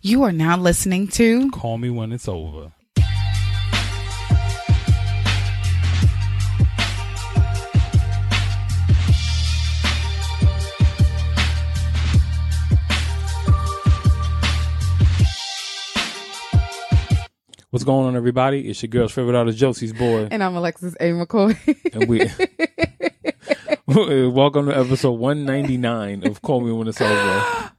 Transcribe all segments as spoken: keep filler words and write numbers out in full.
You are now listening to Call Me When It's Over. What's going on, everybody? It's your girl's favorite artist, Josie's boy. And I'm Alexis A. McCoy. And we welcome to episode one ninety-nine of Call Me When It's Over.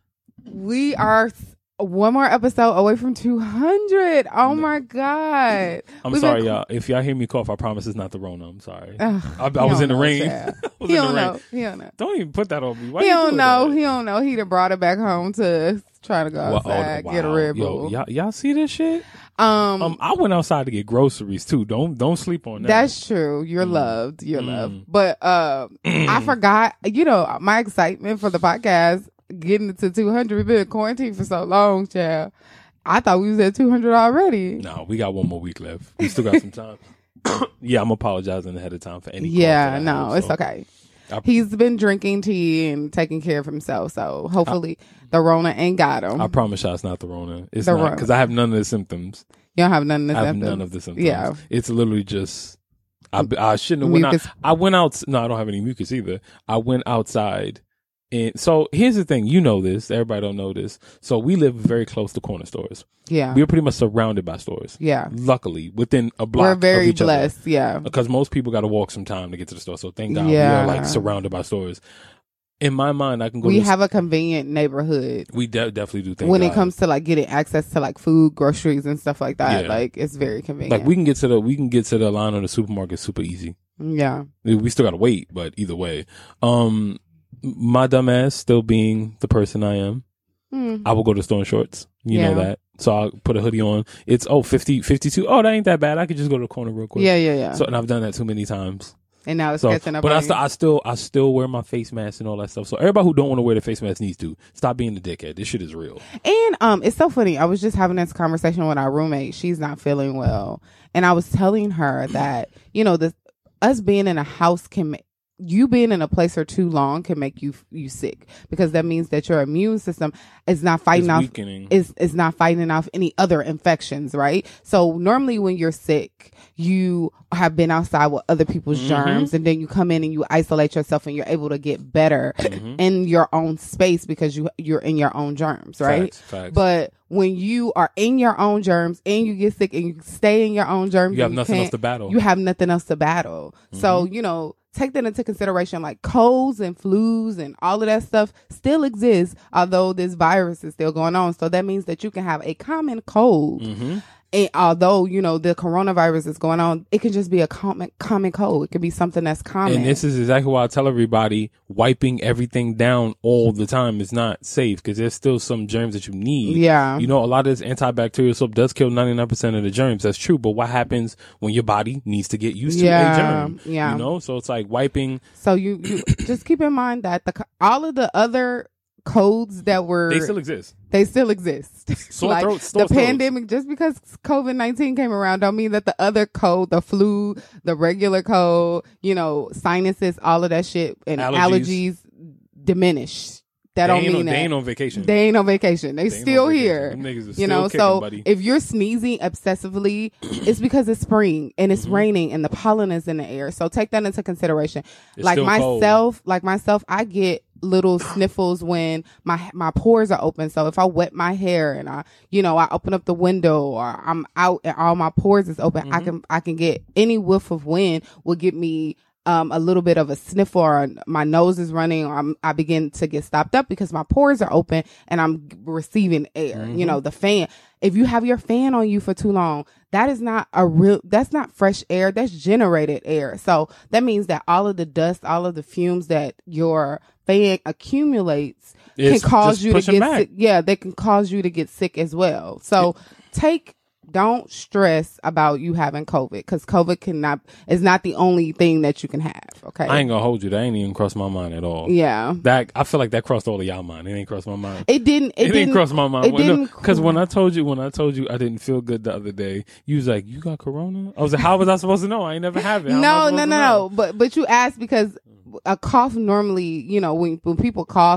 We are one more episode away from two hundred. Oh my God. I'm We've sorry, been... y'all. If y'all hear me cough, I promise it's not the Rona. I'm sorry. Ugh, I, I was in the know, rain. I was he in don't the know. rain. He don't know. Don't even put that on me. Why He you don't doing know. that? He don't know. He done brought it back home to try to go Well, outside, oh, get a wow. Red Yo, Bull. y'all, y'all see this shit? Um, Um, I went outside to get groceries too. Don't don't sleep on that. That's true. You're Mm. loved. You're Mm. loved. But uh, I forgot, you know, my excitement for the podcast, getting to two hundred. We've been in quarantine for so long, child. I thought we was at two hundred already. No, we got one more week left. We still got some time. Yeah, I'm apologizing ahead of time for any. Yeah, calls that I no, have, it's so. okay. I- He's been drinking tea and taking care of himself, so hopefully the Rona ain't got him. I promise y'all, it's not the Rona. It's The not Rona. because I have none of the symptoms. You don't have none of the I have symptoms? none of the symptoms. Yeah. It's literally just. I, I shouldn't have went out. Mucus. I went out. No, I don't have any mucus either. I went outside. And so here's the thing. You know this. Everybody don't know this. So we live very close to corner stores. Yeah. We're pretty much surrounded by stores. Yeah. Luckily, within a block We're very of each blessed. other. Yeah. Because most people got to walk some time to get to the store. So thank God Yeah. we are like surrounded by stores. In my mind, I can go. We to have a convenient neighborhood. We de- definitely do. Thank When God. it comes to like getting access to like food, groceries, and stuff like that, Yeah. like it's very convenient. like we can get to the we can get to the line of the supermarket super easy. yeah. We still got to wait, but either way, um, my dumb ass still being the person I am, Mm. I will go to the store in shorts. You Yeah. know that. So I'll put a hoodie on. It's oh fifty, fifty-two. Oh, that ain't that bad. I could just go to the corner real quick. Yeah, yeah, yeah. So and I've done that too many times. And now it's So, catching up. but on I you. still, I still, I still wear my face mask and all that stuff. So everybody who don't want to wear the face mask needs to stop being the dickhead. This shit is real. And um, it's so funny. I was just having this conversation with our roommate. She's not feeling well, and I was telling her that you know, the us being in a house can make you being in a place for too long can make you you sick, because that means that your immune system is not fighting It's off weakening. is is not fighting off any other infections, right? So normally when you're sick, you have been outside with other people's Mhm. germs, and then you come in and you isolate yourself, and you're able to get better Mhm. in your own space because you you're in your own germs, right? Facts, facts. But when you are in your own germs and you get sick and you stay in your own germs, you have and nothing else can't- to battle. You have nothing else to battle. So, you know, take that into consideration. Like colds and flus and all of that stuff still exists, although this virus is still going on. So that means that you can have a common cold. hmm And although, you know, the coronavirus is going on, it can just be a common common cold. It could be something that's common. And this is exactly why I tell everybody wiping everything down all the time is not safe, because there's still some germs that you need. Yeah. You know, a lot of this antibacterial soap does kill ninety-nine percent of the germs. That's true. But what happens when your body needs to get used to Yeah, a germ? yeah. You know, so it's like wiping. So you, you just keep in mind that the co- all of the other codes that were They still exist. they still exist. Sore Like, throats, sore the throats. pandemic, just because COVID nineteen came around, don't mean that the other code, the flu, the regular code, you know, sinuses, all of that shit, and allergies, Allergies. diminish. That They don't ain't mean on, that They ain't on vacation. they ain't on vacation. They, They ain't still on vacation. here. Them niggas is You still know, kicking, so buddy. if you're sneezing obsessively, it's because it's spring and it's Mhm. raining and the pollen is in the air. So take that into consideration. It's like still cold. myself, like myself, I get little sniffles when my my pores are open. So if I wet my hair and I, you know, I open up the window or I'm out and all my pores is open, I Mhm. can I can get any whiff of wind will give me um a little bit of a sniffle, or my nose is running, or I'm, I begin to get stopped up because my pores are open and I'm receiving air. Mhm. You know, the fan. If you have your fan on you for too long, that is not a real, that's not fresh air. That's generated air. So that means that all of the dust, all of the fumes that your fan accumulates It's can cause just you to pushing get back. sick. Yeah, they can cause you to get sick as well. So take, don't stress about you having COVID, because COVID cannot, is not the only thing that you can have. Okay. I ain't gonna hold you. That ain't even crossed my mind at all. Yeah. That I feel like that crossed all of y'all mind. It ain't crossed my mind. It didn't, it, It, didn't, didn't cross my mind. it didn't Because when I told you, when I told you I didn't feel good the other day, you was like, "You got corona?" I was like, "How was I supposed to know? I ain't never have it." How am I No, supposed no, to no, know? no. But but you asked because a cough normally, you know, when when people cough,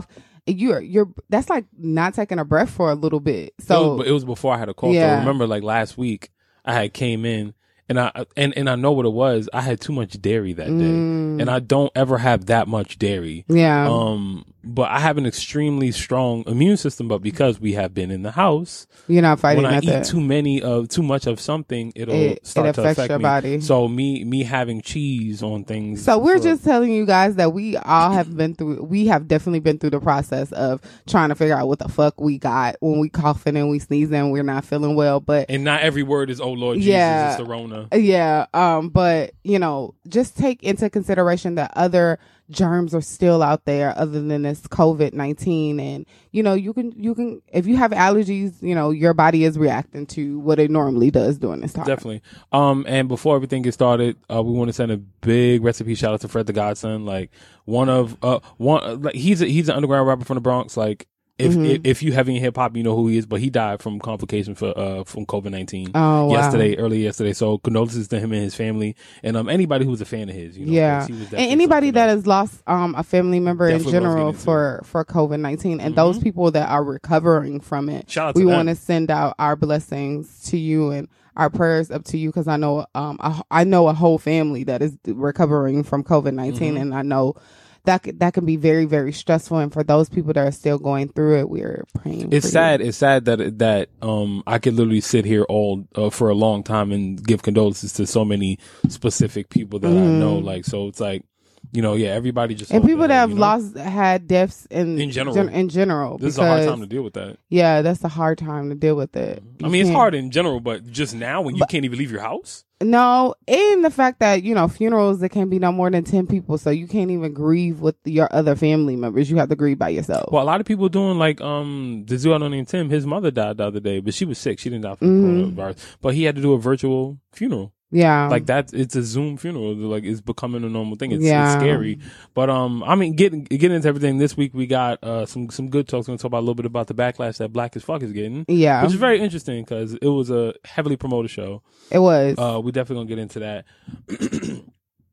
you're you're that's like not taking a breath for a little bit. So it was, it was before I had a cough. Yeah. So remember, like last week, I had came in. And I and, and I know what it was. I had too much dairy that day, Mm. and I don't ever have that much dairy. Yeah. Um, but I have an extremely strong immune system. But because we have been in the house, You're not fighting when I at eat that. too many of too much of something, it'll It- start it to affects affect your me. body. So me me having cheese on things. So we're for- just telling you guys that we all have been through, we have definitely been through the process of trying to figure out what the fuck we got when we coughing and we sneezing and we're not feeling well. But and not every word is oh Lord Jesus, Yeah. it's the Rona. yeah, um, but you know, just take into consideration that other germs are still out there other than this COVID nineteen. And, you know, you can, you can, if you have allergies, you know, your body is reacting to what it normally does during this time. Definitely. Um, and before everything gets started, uh, we want to send a big recipe shout out to Fred the Godson. Like one of, uh, one, uh, like he's a, he's an underground rapper from the Bronx. Like if, Mhm. if, if you heavy in hip hop, you know who he is, but he died from complications for, uh, from COVID nineteen Oh, wow. yesterday, early yesterday. So condolences to him and his family and, um, anybody who's a fan of his, you know, Yeah. 'cause he was And definitely anybody something that else. has lost um a family member in Definitely worth general getting into. for for COVID nineteen, and those Mhm. people that are recovering from it, Shout out we to them. want to send out our blessings to you and our prayers up to you, because I know um I, I know a whole family that is recovering from COVID nineteen, Mhm. and I know that c- that can be very, very stressful. And for those people that are still going through it, we're praying. It's for sad. You. It's sad that that um I could literally sit here all uh, for a long time and give condolences to so many specific people that I know. Mhm. Like, so it's like, you know, yeah, everybody just And felt people bad, that have you know? lost had deaths in In general. gen- in general. This is a hard because- time to deal with that. Yeah, that's a hard time to deal with it. I You mean, it's can't- hard in general, but just now when you But- can't even leave your house. No, and the fact that, you know, funerals, there can be no more than ten people, so you can't even grieve with your other family members. You have to grieve by yourself. Well, a lot of people doing like um the dude I know named Tim. His mother died the other day, but she was sick. She didn't die from Mhm. coronavirus, but he had to do a virtual funeral. yeah. Like that, it's a Zoom funeral. Like it's becoming a normal thing. It's, Yeah. it's scary, but um, I mean, getting getting into everything this week, we got uh some some good talks. We're gonna talk about a little bit about the backlash that Black as Fuck is getting, yeah, which is very interesting because it was a heavily promoted show. it was. Uh, we definitely gonna get into that.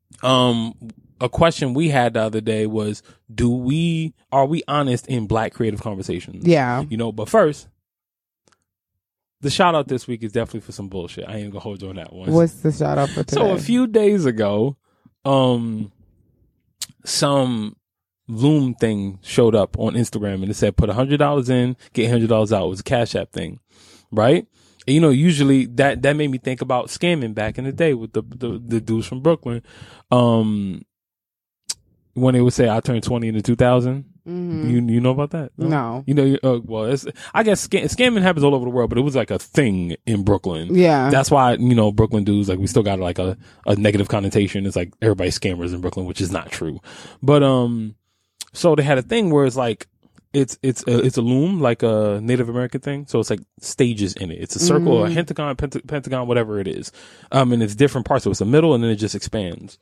um, a question we had the other day was, do we are we honest in Black creative conversations? yeah. You know, but first. The shout out this week is definitely for some bullshit. I ain't gonna hold you on that one. What's the shout out for today? So a few days ago, um, some Loom thing showed up on Instagram and it said put a hundred dollars in, get a hundred dollars out. It was a Cash App thing, right? And, you know, usually that that made me think about scamming back in the day with the the, the dudes from Brooklyn, um, when they would say I turned twenty into two thousand. Mhm. You you know about that? No. You know, you- uh, well, it's, I guess scam, scamming happens all over the world, but it was like a thing in Brooklyn. Yeah. That's why, you know, Brooklyn dudes, like, we still got like a, a negative connotation. It's like everybody's scammers in Brooklyn, which is not true. But, um, so they had a thing where it's like, it's, it's, a, it's a loom, like a Native American thing. So it's like stages in it. It's a circle, Mhm. a hentagon, pent- pentagon, whatever it is. Um, and it's different parts. So it's a middle and then it just expands.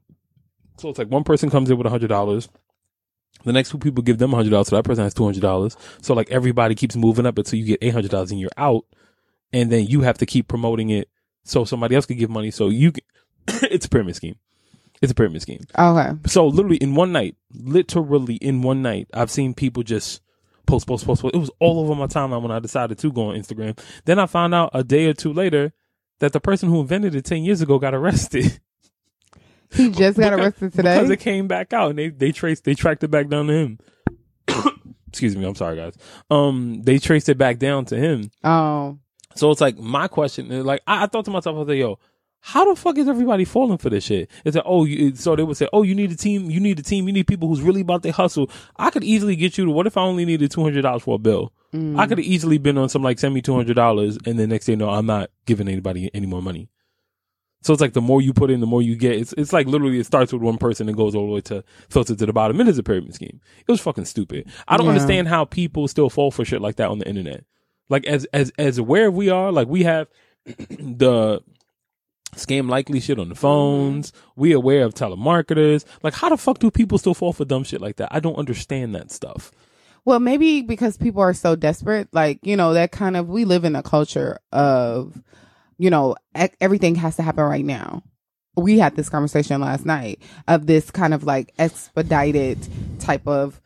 So it's like one person comes in with a hundred dollars. The next two people give them a hundred dollars, so that person has two hundred dollars. So like everybody keeps moving up until you get eight hundred dollars and you're out, and then you have to keep promoting it so somebody else can give money. So you, can, it's a pyramid scheme. It's a pyramid scheme. Okay. So literally in one night, literally in one night, I've seen people just post, post, post, post. It was all over my timeline when I decided to go on Instagram. Then I found out a day or two later that the person who invented it ten years ago got arrested. He just got Because- arrested today. Because it came back out and they, they traced, they tracked it back down to him. Excuse me. I'm sorry, guys. Um, they traced it back down to him. Oh. So it's like my question is like, I, I thought to myself, I was like, yo, how the fuck is everybody falling for this shit? It's like, oh, you, so they would say, oh, you need a team. You need a team. You need people who's really about their hustle. I could easily get you to, what if I only needed two hundred dollars for a bill? Mm. I could have easily been on some like, send me two hundred dollars. And then next thing you know, I'm not giving anybody any more money. So it's like the more you put in, the more you get. It's it's like literally it starts with one person and goes all the way to filter to the bottom. It is a pyramid scheme. It was fucking stupid. I don't Yeah. understand how people still fall for shit like that on the internet. Like as as as aware we are, like we have the scam likely shit on the phones. We aware of telemarketers. Like how the fuck do people still fall for dumb shit like that? I don't understand that stuff. Well, maybe because people are so desperate. Like, you know, that kind of, we live in a culture of, you know, e- everything has to happen right now. We had this conversation last night of this kind of like expedited type of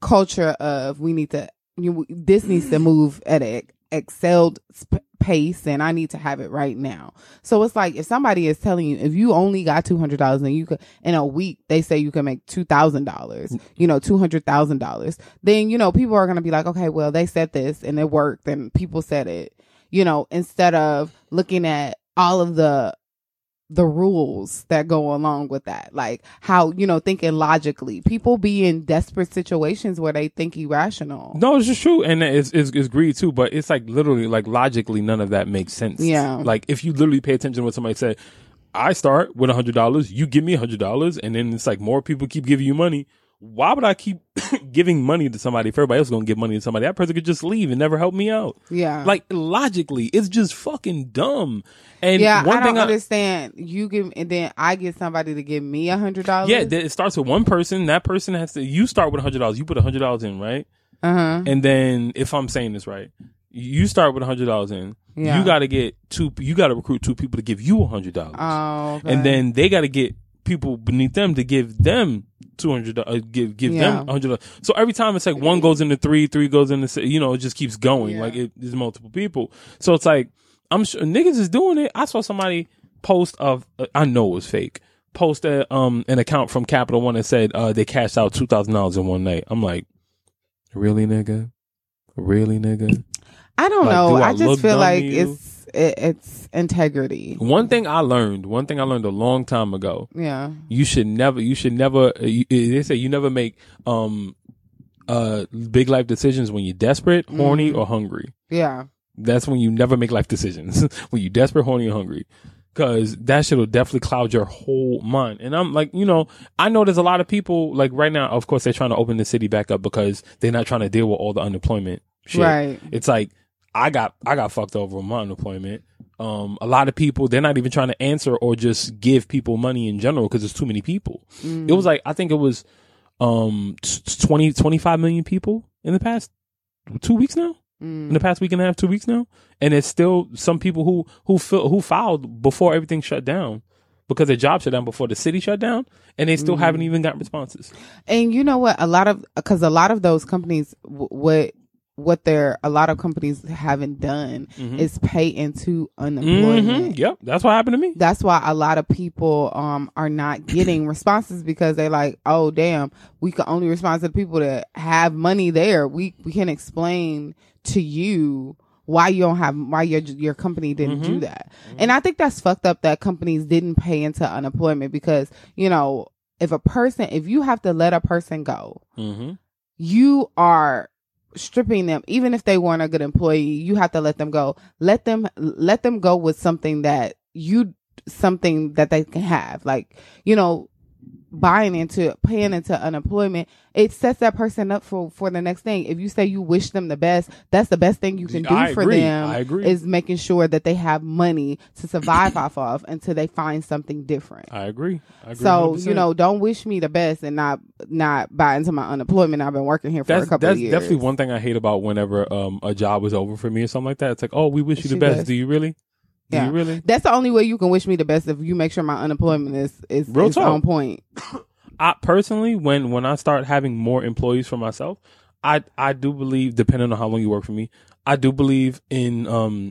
culture of we need to, you, this needs to move at an excelled sp- pace, and I need to have it right now. So it's like if somebody is telling you if you only got two hundred dollars and you could in a week they say you can make two thousand dollars, you know, two hundred thousand dollars, then you know people are gonna be like, okay, well they said this and it worked and people said it, you know, instead of looking at all of the the rules that go along with that, like how, you know, thinking logically. People be in desperate situations where they think irrational. No, it's just true, and it's, it's it's greed too. But it's like literally, like logically, none of that makes sense. Yeah. Like if you literally pay attention to what somebody said, I start with a hundred dollars, you give me a hundred dollars, and then it's like more people keep giving you money. Why would I keep giving money to somebody if everybody else is gonna give money to somebody? That person could just leave and never help me out. Yeah. Like logically, it's just fucking dumb. And yeah, one I don't thing I, understand. You give, and then I get somebody to give me a hundred dollars. Yeah, it starts with one person. That person has to. You start with a hundred dollars. You put a hundred dollars in, right? Uh huh. And then, if I'm saying this right, you start with a hundred dollars in. Yeah. You got to get two. You got to recruit two people to give you a hundred dollars. Oh, okay. And then they got to get people beneath them to give them two hundred. Uh, give give Yeah. them a hundred. So every time it's like one goes into three, three goes into six, you know, it just keeps going. Yeah. Like it, there's multiple people. So it's like I'm sure niggas is doing it. I saw somebody post of uh, I know it was fake. Post a, um an account from Capital One that said uh they cashed out two thousand dollars in one night. I'm like, really, nigga? Really, nigga? I don't Like, know. do I I look just feel dumb like to you? it's it, it's integrity. One thing I learned, one thing I learned a long time ago. Yeah. You should never, you should never. uh, You, they say you never make um uh big life decisions when you're desperate, horny, Mhm. or hungry. Yeah. That's when you never make life decisions. When you're desperate, horny, or hungry. Cause that shit will definitely cloud your whole mind. And I'm like, you know, I know there's a lot of people like right now, of course, they're trying to open the city back up because they're not trying to deal with all the unemployment shit. Right. It's like, I got, I got fucked over with my unemployment. Um, a lot of people, they're not even trying to answer or just give people money in general because there's too many people. Mm. It was like, I think it was, um, twenty, twenty-five million people in the past two weeks now. Mm. In the past week and a half, two weeks now, and it's still some people who who fil- who filed before everything shut down because their job shut down before the city shut down, and they still Mm. haven't even got responses. And you know what? A lot of because a lot of those companies, w- what what they're a lot of companies haven't done Mhm. is pay into unemployment. Mhm. Yep, that's what happened to me. That's why a lot of people um are not getting responses because they're like, oh damn, we can only respond to the people that have money there. We we can explain to you why you don't have why your your company didn't Mhm. do that. And I think that's fucked up that companies didn't pay into unemployment because, you know, if a person if you have to let a person go, Mm-hmm. you are stripping them. Even if they weren't a good employee, you have to let them go. Let them let them go with something that you something that they can have. Like, you know, buying into paying into unemployment, it sets that person up for for the next thing. If you say you wish them the best, that's the best thing you can do I for agree. them. I agree. Is making sure that they have money to survive off of until they find something different. I agree. I agree So, one hundred percent. you know, don't wish me the best and not not buy into my unemployment. I've been working here for that's a couple that's of years. definitely one thing I hate about whenever um a job is over for me or something like that. It's like, oh, we wish you the She best. does. Do you really? Do Yeah. you really? That's the only way you can wish me the best if you make sure my unemployment is is, Real is talk. on point. I personally, when when I start having more employees for myself, I I do believe, depending on how long you work for me, I do believe in um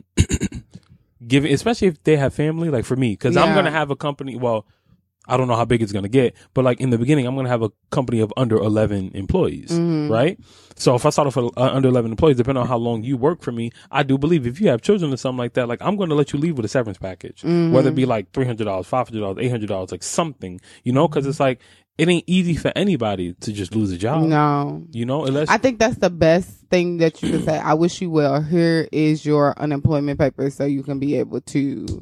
giving, especially if they have family. Like for me, because I'm Yeah. gonna have a company. Well, I don't know how big it's gonna get, but like in the beginning, I'm gonna have a company of under eleven employees, Mhm. right? So if I start off with uh, under eleven employees, depending on how long you work for me, I do believe if you have children or something like that, like I'm gonna let you leave with a severance package, Mhm. whether it be like three hundred dollars, five hundred dollars, eight hundred dollars, like something, you know, because it's like it ain't easy for anybody to just lose a job, No. you know, unless I think that's the best thing that you can say. I wish you well. Here is your unemployment paper so you can be able to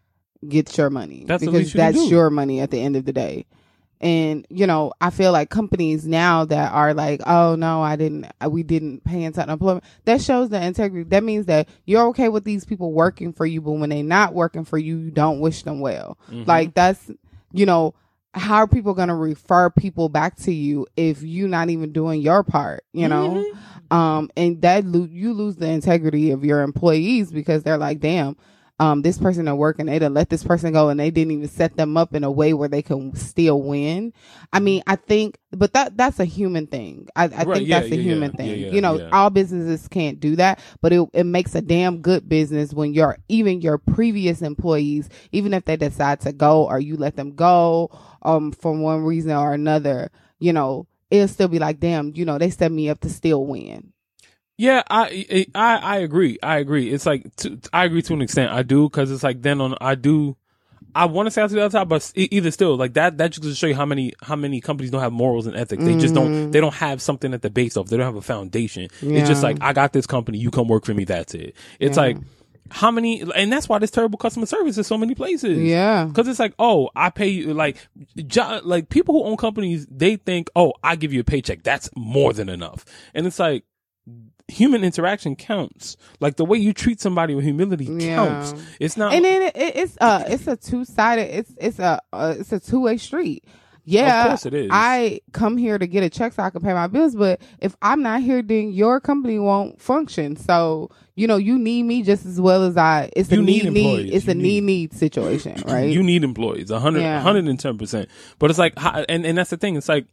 get your money. That's the because least you can that's do. your money at the end of the day. And, you know, I feel like companies now that are like, oh no, I didn't, we didn't pay into unemployment. That shows the integrity. That means that you're okay with these people working for you, but when they're not working for you, you don't wish them well. Mhm. Like that's, you know, how are people going to refer people back to you if you're not even doing your part, you know? Mhm. Um, and that lo- you lose the integrity of your employees because they're like, damn, um, this person to work and they done let this person go and they didn't even set them up in a way where they can still win. I mean, I think, but that that's a human thing. I, I Right, think yeah, that's a yeah, human yeah, thing. yeah, yeah, you know, yeah. all businesses can't do that, but it, it makes a damn good business when your even your previous employees, even if they decide to go or you let them go um for one reason or another, you know, it'll still be like, damn, you know, they set me up to still win. Yeah, I, I, I agree. I agree. It's like, to, I agree to an extent. I do, cause it's like, then on, I do, I want to say out to the other side, but e- either still, like that, that just to show you how many, how many companies don't have morals and ethics. They just don't, they don't have something at the base of, they don't have a foundation. Yeah. It's just like, I got this company, you come work for me, that's it. It's Yeah. like, how many, and that's why there's terrible customer service in so many places. Yeah. Cause it's like, oh, I pay you, like, jo- like people who own companies, they think, oh, I give you a paycheck. That's more than enough. And it's like, human interaction counts. Like the way you treat somebody with humility Yeah. counts. It's not. And then it, it, it's uh it's a two sided it's it's a uh, it's a two way street. Yeah, Of course it is. I come here to get a check so I can pay my bills, but if I'm not here, then your company won't function. So you know you need me just as well as I. It's You a need need need. employees. It's You a need- need need situation, right? You need employees, a hundred, Yeah. hundred and ten percent. But it's like, how- and and that's the thing. It's like,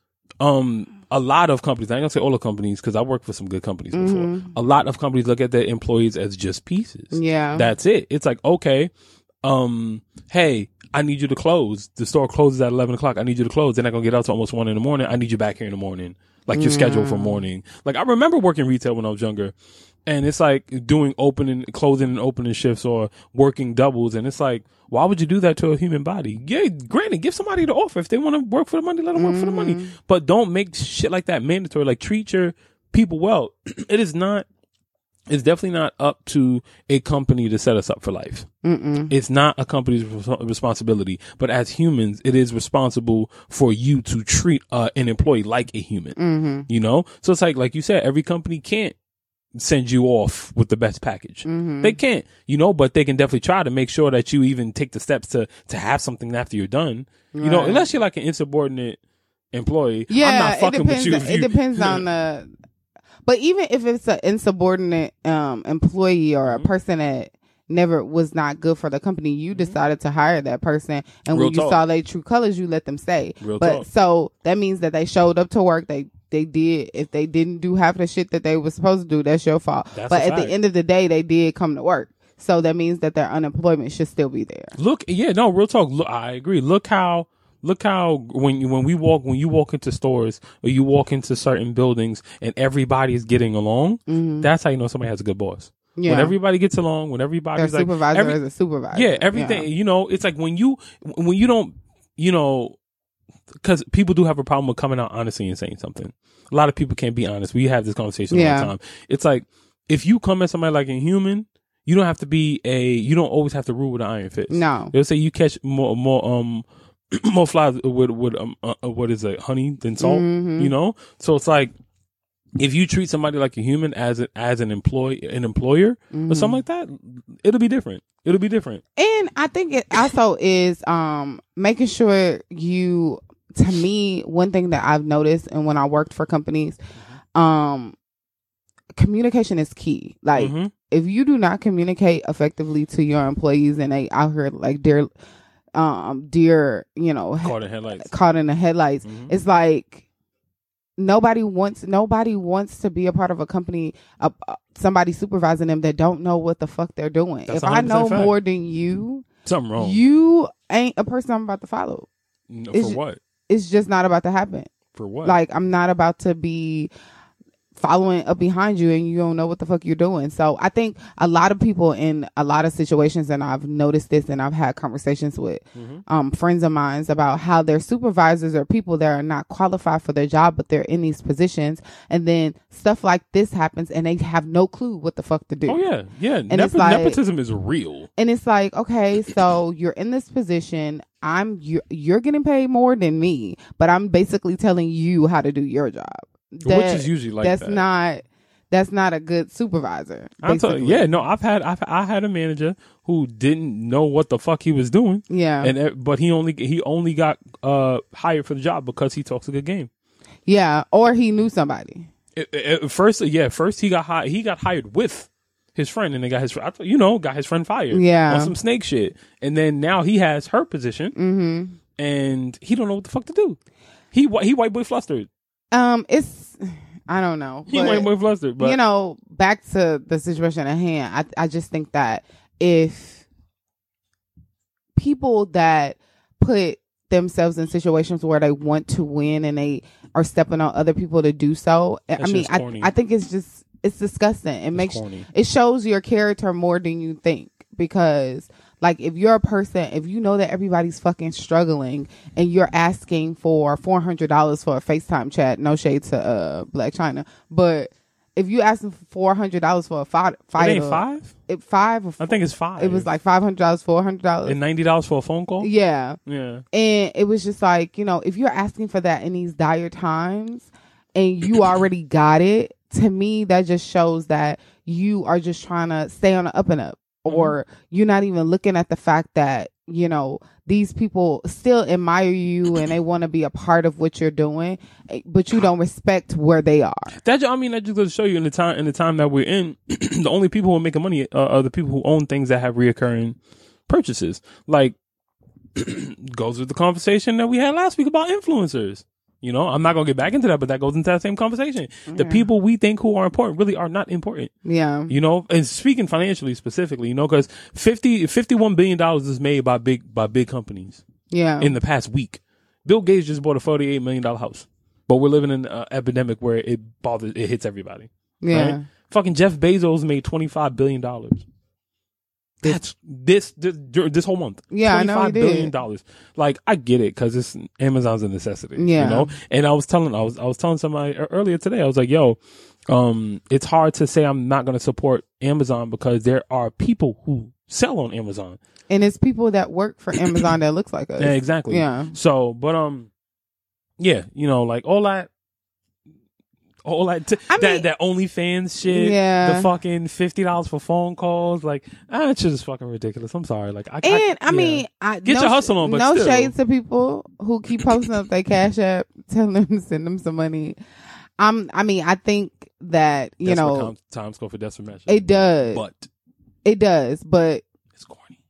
um, a lot of companies. I ain't gonna say all the companies because I worked for some good companies before. A lot of companies look at their employees as just pieces. Yeah. That's it. It's like, okay, um, hey, I need you to close. The store closes at eleven o'clock. I need you to close. They're not gonna get out to almost one in the morning. I need you back here in the morning. Like you're scheduled for morning. Like I remember working retail when I was younger. And it's like doing opening, closing and opening shifts or working doubles. And it's like, why would you do that to a human body? Yeah, granted, give somebody the offer. If they want to work for the money, let them work for the money. But don't make shit like that mandatory. Like treat your people well. It is not, it's definitely not up to a company to set us up for life. Mm-mm. It's not a company's res- responsibility. But as humans, it is responsible for you to treat uh, an employee like a human. Mm-hmm. You know? So it's like, like you said, every company can't send you off with the best package. Mm-hmm. They can't, you know, but they can definitely try to make sure that you even take the steps to, to have something after you're done. You know, Right. unless you're like an insubordinate employee. Yeah, I'm not fucking it depends. with you. if It you- depends on the. But even if it's an insubordinate um, employee or a Mhm. person that never was not good for the company, you decided to hire that person, and Real when you talk. saw their true colors, you let them stay. Real but talk. so that means that they showed up to work. They they did. If they didn't do half the shit that they were supposed to do, that's your fault. That's but a at fact. the end of the day, they did come to work. So that means that their unemployment should still be there. Look, yeah, no, real talk. Look, I agree. Look how, look how when you, when we walk, when you walk into stores or you walk into certain buildings and everybody is getting along, Mm-hmm. that's how you know somebody has a good boss. Yeah. When everybody gets along, when Their everybody's like, supervisor every- is a supervisor. yeah, everything, you know, it's like when you, when you don't, you know, because people do have a problem with coming out honestly and saying something. A lot of people can't be honest. We have this conversation Yeah. all the time. It's like, if you come at somebody like a human, you don't have to be a, you don't always have to rule with an iron fist. No. They'll say you catch more, more, um, more flies with, with, um, uh, uh, what is it, honey than salt, Mhm. you know? So it's like, if you treat somebody like a human as a, as an employee, an employer or something like that, it'll be different. It'll be different. And I think it also is um making sure you, to me, one thing that I've noticed and when I worked for companies, um communication is key. Like Mhm. if you do not communicate effectively to your employees and they out here like deer um deer, you know, Caught in headlights. caught in the headlights, Mhm. it's like nobody wants nobody wants to be a part of a company, uh, uh, somebody supervising them that don't know what the fuck they're doing. That's if I know one hundred percent fact. more than you, Something wrong. you ain't a person I'm about to follow. No, it's for ju- what? It's just not about to happen. For what? Like I'm not about to be following up behind you and you don't know what the fuck you're doing. So I think a lot of people in a lot of situations, and I've noticed this and I've had conversations with Mhm. um, friends of mine about how their supervisors are people that are not qualified for their job, but they're in these positions. And then stuff like this happens and they have no clue what the fuck to do. Oh yeah, yeah. And Nepo- it's like- nepotism is real. And it's like, okay, so you're in this position. I'm you're, you're getting paid more than me, but I'm basically telling you how to do your job. Which That- is usually like that's that. not that's not a good supervisor. I'm telling basically. yeah, no, I've had I've I had a manager who didn't know what the fuck he was doing, yeah, and uh, but he only he only got uh hired for the job because he talks a good game. yeah. Or he knew somebody. At, at first, yeah, first he got hired. He got hired with his friend, and they got his, I thought, you know, got his friend fired. Yeah. On some snake shit. And then now he has her position, Mm-hmm. and he don't know what the fuck to do. He he white boy flustered. Um, it's I don't know. He white boy flustered. But you know, back to the situation at hand. I I just think that if people that put themselves in situations where they want to win and they are stepping on other people to do so, That I mean, shit's I corny. I think it's just it's disgusting. It It's makes corny. it shows your character more than you think, because like if you're a person, if you know that everybody's fucking struggling and you're asking for four hundred dollars for a FaceTime chat, no shade to uh Black China, but if you asking for four hundred dollars for a fight, It ain't five? it five or I think it's five. it was like five hundred dollars, four hundred dollars, and ninety dollars for a phone call? yeah. Yeah. And it was just like, you know, if you're asking for that in these dire times and you already got it, to me, that just shows that you are just trying to stay on the up and up. Or you're not even looking at the fact that, you know, these people still admire you and they want to be a part of what you're doing, but you don't respect where they are. That I mean, that just goes to show you in the time in the time that we're in, the only people who are making money uh, are the people who own things that have reoccurring purchases. Like goes with the conversation that we had last week about influencers. You know, I'm not gonna get back into that, but that goes into that same conversation. Yeah. The people we think who are important really are not important. Yeah. You know, and speaking financially specifically, you know, because fifty, fifty-one billion dollars is made by big by big companies. Yeah. In the past week, Bill Gates just bought a forty-eight million dollar house, but we're living in an epidemic where it bothers, it hits everybody. Yeah. Right? Fucking Jeff Bezos made twenty-five billion dollars. That's this, this this whole month. Yeah, I know he did. billion dollars. Like, I get it, because it's Amazon's a necessity. Yeah. You know? And I was telling I was I was telling somebody earlier today, I was like, yo, um, it's hard to say I'm not gonna support Amazon because there are people who sell on Amazon. And it's people that work for Amazon that looks like us. Yeah, exactly. Yeah. So, but um yeah, you know, like all that all that t- I that mean, that OnlyFans shit, yeah. the fucking fifty dollars for phone calls, like ah, that shit is fucking ridiculous. I'm sorry, like I And I, I mean, I, Get no, your hustle on, but no still. shade to people who keep posting up their Cash App, telling them to send them some money. I'm, I mean, I think that you Desperate know, com- times go for desperate measures. it does, but it does, but it's corny.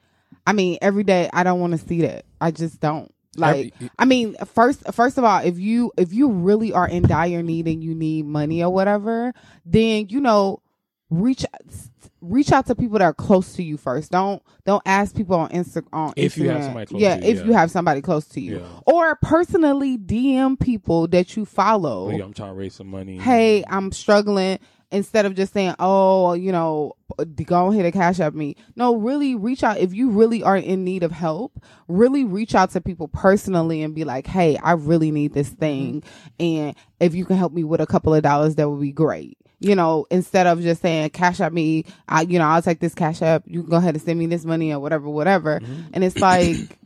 I mean, every day I don't want to see that. I just don't. Like, Every- I mean, first, first of all, if you, if you really are in dire need and you need money or whatever, then, you know, reach, reach out to people that are close to you first. Don't, don't ask people on Insta, on If Instagram. you have somebody close yeah, to you, if yeah. you have somebody close to you. Yeah. Or personally D M people that you follow. Like, I'm trying to raise some money. Hey, I'm struggling. Instead of just saying, oh, you know, go ahead and Cash App me. No, really reach out. If you really are in need of help, really reach out to people personally and be like, hey, I really need this thing. And if you can help me with a couple of dollars, that would be great. You know, instead of just saying Cash App me, I, you know, I'll take this Cash App. You can go ahead and send me this money or whatever, whatever. Mm-hmm. And it's like,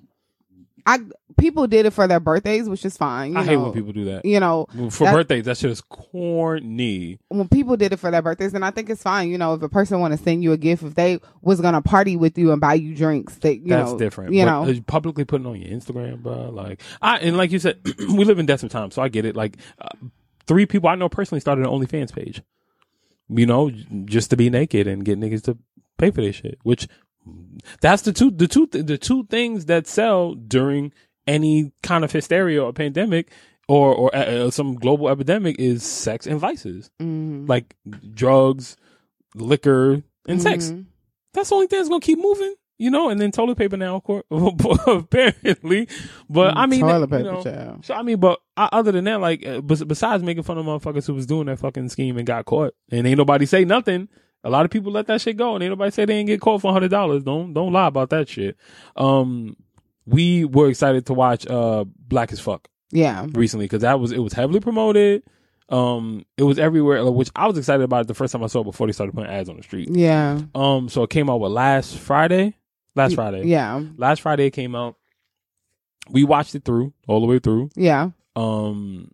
I, people did it for their birthdays, which is fine. You I know, hate when people do that. you know, For that- birthdays, that shit is corny. when people did it for their birthdays, and I think it's fine. You know, if a person want to send you a gift, if they was gonna party with you and buy you drinks, that you That's know, different. You But, know, uh, publicly putting it on your Instagram, bro. Like, I and like you said, we live in desperate times, so I get it. Like, uh, three people I know personally started an OnlyFans page. You know, just to be naked and get niggas to pay for their shit. Which that's the two, the two, the two things that sell during any kind of hysteria or pandemic or or uh, some global epidemic is sex and vices, mm-hmm. like drugs, liquor, and sex. Mhm. That's the only thing that's gonna keep moving, you know. And then toilet paper now, of course, apparently. But I mean, toilet you paper, know, child. so I mean, but uh, other than that, like, uh, bes- besides making fun of motherfuckers who was doing that fucking scheme and got caught, and ain't nobody say nothing. A lot of people let that shit go, and ain't nobody say they ain't get caught for a hundred dollars. Don't don't lie about that shit. Um, we were excited to watch uh Black as Fuck Yeah, recently because that was it was heavily promoted. Um, it was everywhere, which I was excited about it the first time I saw it before they started putting ads on the street. yeah, Um, so it came out with last Friday. Last Friday. yeah, Last Friday it came out. We watched it through, all the way through. yeah. Um,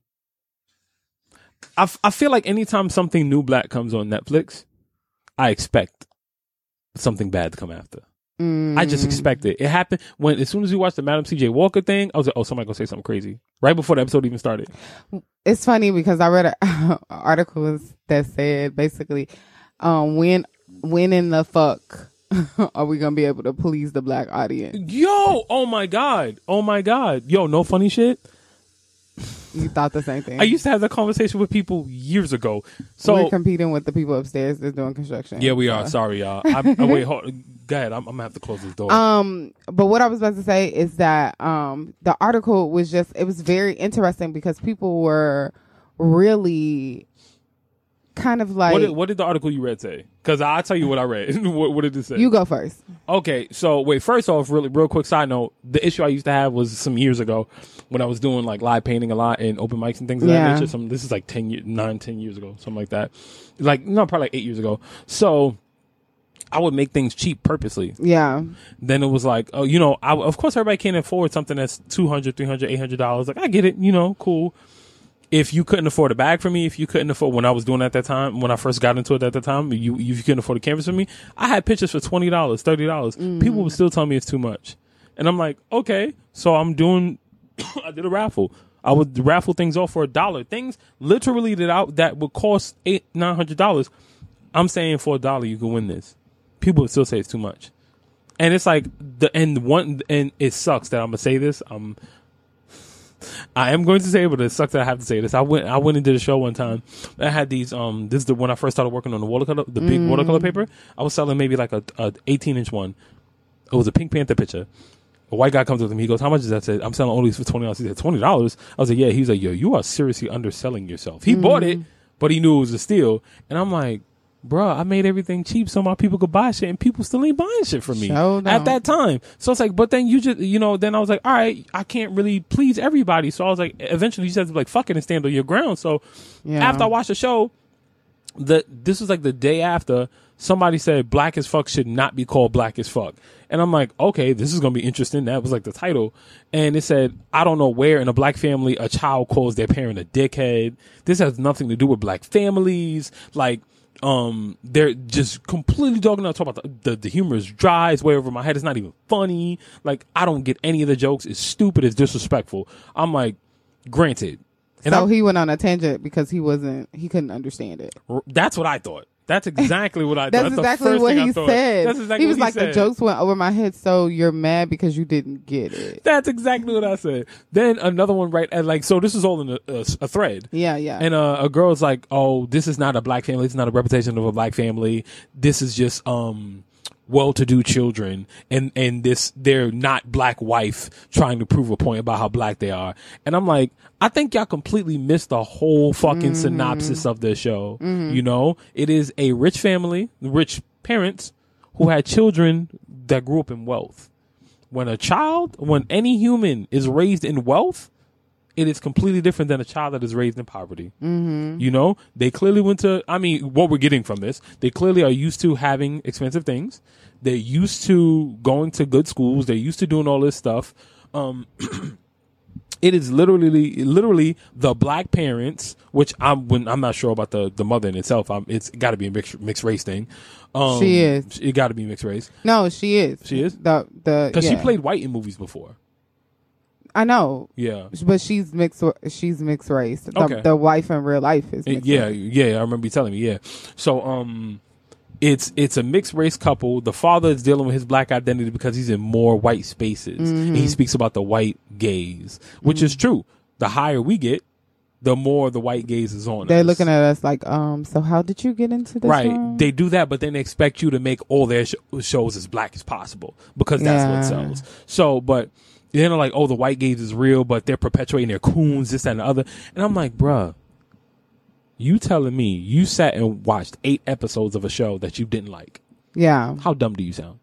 I, f- I feel like anytime something new black comes on Netflix, I expect something bad to come after. Mm. I just expect it. It happened when, as soon as we watched the Madam C J Walker thing, I was like, oh, somebody gonna say something crazy. Right before the episode even started. It's funny because I read an article that said basically, um, when when in the fuck are we gonna be able to please the black audience? Yo, oh my god, oh my god, yo, no funny shit. You thought the same thing. I used to have that conversation with people years ago. So we're competing with the people upstairs that's doing construction. Yeah, we so. are. Sorry, y'all. I, I, wait, hold, go ahead. I'm, I'm gonna have to close this door. Um, but what I was about to say is that um, the article was just it was very interesting because people were really kind of like what did, what did the article you read say? Because I'll tell you what I read. what, what did it say? You go first. Okay, so wait. First off, really, real quick side note: the issue I used to have was some years ago when I was doing like live painting a lot and open mics and things of Yeah. that nature. Some this is like ten, years, nine, ten years ago, something like that. Like no, probably like eight years ago. So I would make things cheap purposely. Yeah. Then it was like, oh, you know, I, of course everybody can't afford something that's two hundred, three hundred, eight hundred dollars. Like I get it, you know, cool. If you couldn't afford a bag for me, if you couldn't afford when I was doing it at that time, when I first got into it at that time, you you couldn't afford a canvas for me, I had pictures for twenty dollars, thirty dollars. Mm-hmm. People would still tell me it's too much. And I'm like, okay, so I'm doing, I did a raffle. I would raffle things off for a dollar. Things literally that I, that would cost eight, nine hundred dollars. I'm saying for a dollar you can win this. People would still say it's too much. And it's like the and one and it sucks that I'm gonna say this. I'm I am going to say it, but it sucks that I have to say this. I went I went and did a show one time. I had these um this is the when I first started working on the watercolor the big mm. watercolor paper. I was selling maybe like a, a eighteen inch one. It was a Pink Panther picture. A white guy comes with him. He goes, "How much is that?" I said, "I'm selling all these for twenty dollars." He said, twenty dollars? I was like, "Yeah." He was like, "Yo, you are seriously underselling yourself." He mm. bought it, but he knew it was a steal. And I'm like, bruh, I made everything cheap so my people could buy shit, and people still ain't buying shit from me at that time. So it's like, but then you just, you know, then I was like, all right, I can't really please everybody. So I was like, eventually you just have to be like, fuck it and stand on your ground. So yeah. After I watched the show, the this was like the day after, somebody said Black as Fuck should not be called Black as Fuck. And I'm like, okay, this is going to be interesting. That was like the title. And it said, I don't know where in a black family a child calls their parent a dickhead. This has nothing to do with black families. Like, um, they're just completely dogging out, talking about the, the, the humor is dry. It's way over my head. It's not even funny. Like, I don't get any of the jokes. It's stupid. It's disrespectful. I'm like, granted. And so I, he went on a tangent because he wasn't, he couldn't understand it. That's what I thought. That's exactly what I That's thought. That's exactly what he said. That's exactly he was what like, he said. The jokes went over my head, so you're mad because you didn't get it. That's exactly what I said. Then another one, right? And like, so this is all in a, a, a thread. Yeah, yeah. And uh, a girl's like, oh, this is not a black family. It's not a representation of a black family. This is just, um, well-to-do children, and and this their not black wife trying to prove a point about how black they are. And I'm like, I think y'all completely missed the whole fucking mm-hmm. synopsis of the show. Mm-hmm. You know, it is a rich family, rich parents who had children that grew up in wealth. When a child, when any human is raised in wealth, it is completely different than a child that is raised in poverty. Mm-hmm. You know, they clearly went to, I mean, what we're getting from this, they clearly are used to having expensive things. They're used to going to good schools. They're used to doing all this stuff. Um, it is literally, literally the black parents, which I'm, when I'm not sure about the, the mother in itself. I'm, it's got to be a mixed, mixed race thing. Um, she is. It got to be mixed race. No, she is. She is? The, the, Cause yeah. she played white in movies before. I know. Yeah. But she's mixed she's mixed race. The, okay. the wife in real life is mixed Yeah, race. yeah, I remember you telling me, yeah. So um it's it's a mixed race couple. The father is dealing with his black identity because he's in more white spaces. Mm-hmm. And he speaks about the white gaze, which mm-hmm. is true. The higher we get, the more the white gaze is on They're us. looking at us like, um, so how did you get into this? Right. room? They do that, but then they expect you to make all their sh- shows as black as possible because that's yeah. what sells. So, but then they're like, oh, the white gaze is real, but they're perpetuating their coons, this, that, and the other. And I'm like, bruh, you telling me you sat and watched eight episodes of a show that you didn't like? Yeah. How dumb do you sound?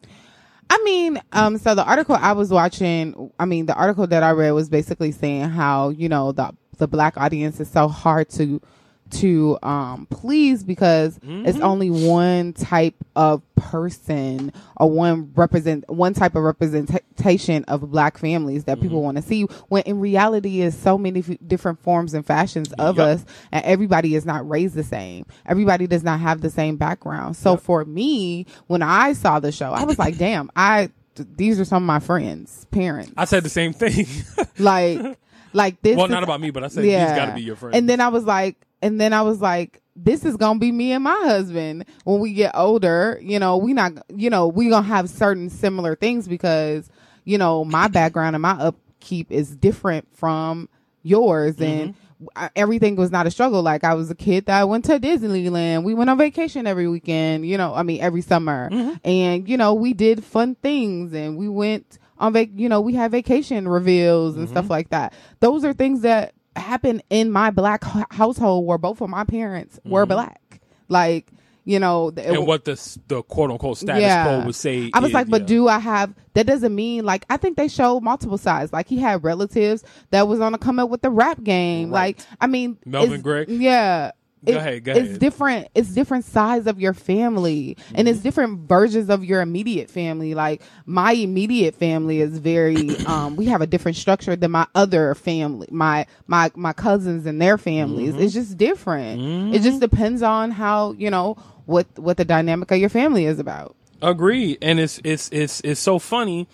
I mean, um, so the article I was watching, I mean, the article that I read was basically saying how, you know, the the black audience is so hard to to um please because mm-hmm. it's only one type of person or one represent one type of representation of black families that mm-hmm. people want to see, when in reality is so many f- different forms and fashions of yep. us, and everybody is not raised the same. Everybody does not have the same background. So yep. for me, when I saw the show, I was like, damn, I th- these are some of my friends' parents. I said the same thing. like like this well is, not about me, but I said yeah. these got to be your friends. And then I was like And then I was like, this is gonna be me and my husband when we get older. You know, we not, you know, we gonna have certain similar things because, you know, my background and my upkeep is different from yours. Mm-hmm. And I, everything was not a struggle. Like, I was a kid that went to Disneyland. We went on vacation every weekend, you know, I mean, every summer. Mm-hmm. And, you know, we did fun things and we went on vac, you know, we had vacation reveals and mm-hmm. stuff like that. Those are things that happened in my black household where both of my parents mm-hmm. were black. Like, you know, it, and what the the quote unquote status yeah. quo would say. I was is, like, but yeah. do I have? That doesn't mean like I think they showed multiple sides. Like he had relatives that was on a come up with the rap game. Right. Like I mean, Melvin Gregg. Yeah. Go it, ahead, go it's ahead. different. It's different sides of your family, mm-hmm. and it's different versions of your immediate family. Like my immediate family is very. um We have a different structure than my other family. My my my cousins and their families. Mm-hmm. It's just different. Mm-hmm. It just depends on how you know what what the dynamic of your family is about. Agreed, and it's it's it's it's so funny.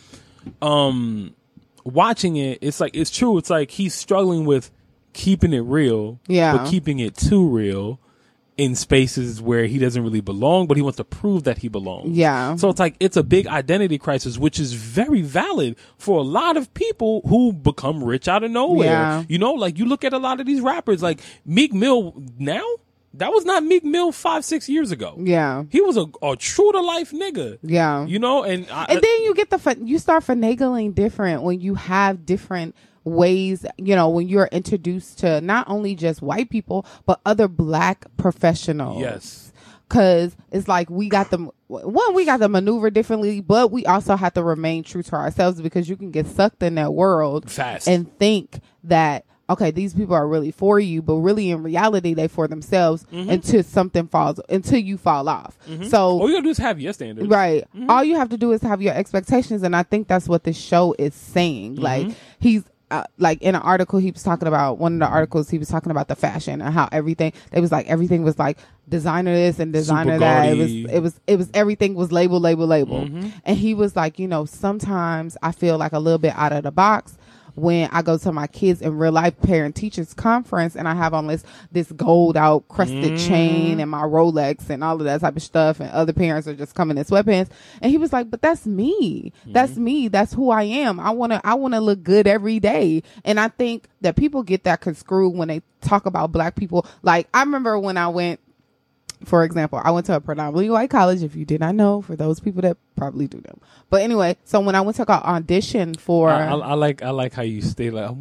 Um, watching it, it's like it's true. It's like he's struggling with keeping it real, yeah, but keeping it too real in spaces where he doesn't really belong, but he wants to prove that he belongs. Yeah. So it's like it's a big identity crisis, which is very valid for a lot of people who become rich out of nowhere. Yeah. You know, like you look at a lot of these rappers, like Meek Mill now. That was not Meek Mill five, six years ago. Yeah. He was a, a true to life nigga. Yeah. You know, and I, and then you get the, you start finagling different when you have different ways, you know, when you're introduced to not only just white people, but other black professionals. Yes. Cause it's like we got them, one, we got to maneuver differently, but we also have to remain true to ourselves because you can get sucked in that world fast and think that, okay, these people are really for you, but really in reality, they for themselves mm-hmm. until something falls, until you fall off. Mm-hmm. So all you gotta do is have your standards. Right. Mm-hmm. All you have to do is have your expectations. And I think that's what this show is saying. Mm-hmm. Like he's, Uh, like in an article he was talking about, one of the articles he was talking about the fashion and how everything, they was like everything was like designer this and designer Super that. gaudy. It was it was it was everything was label label label. Mm-hmm. And he was like, you know, sometimes I feel like a little bit out of the box when I go to my kids in real life parent teachers conference and I have on this this gold out crested mm. chain and my Rolex and all of that type of stuff, and other parents are just coming in sweatpants. And he was like, but that's me. Mm. That's me. That's who I am. I want to I want to look good every day. And I think that people get that construed when they talk about black people. Like I remember when I went, for example, I went to a predominantly white college. If you did not know, for those people that probably do know. But anyway, so when I went to an audition for, I, I, I like I like how you stay like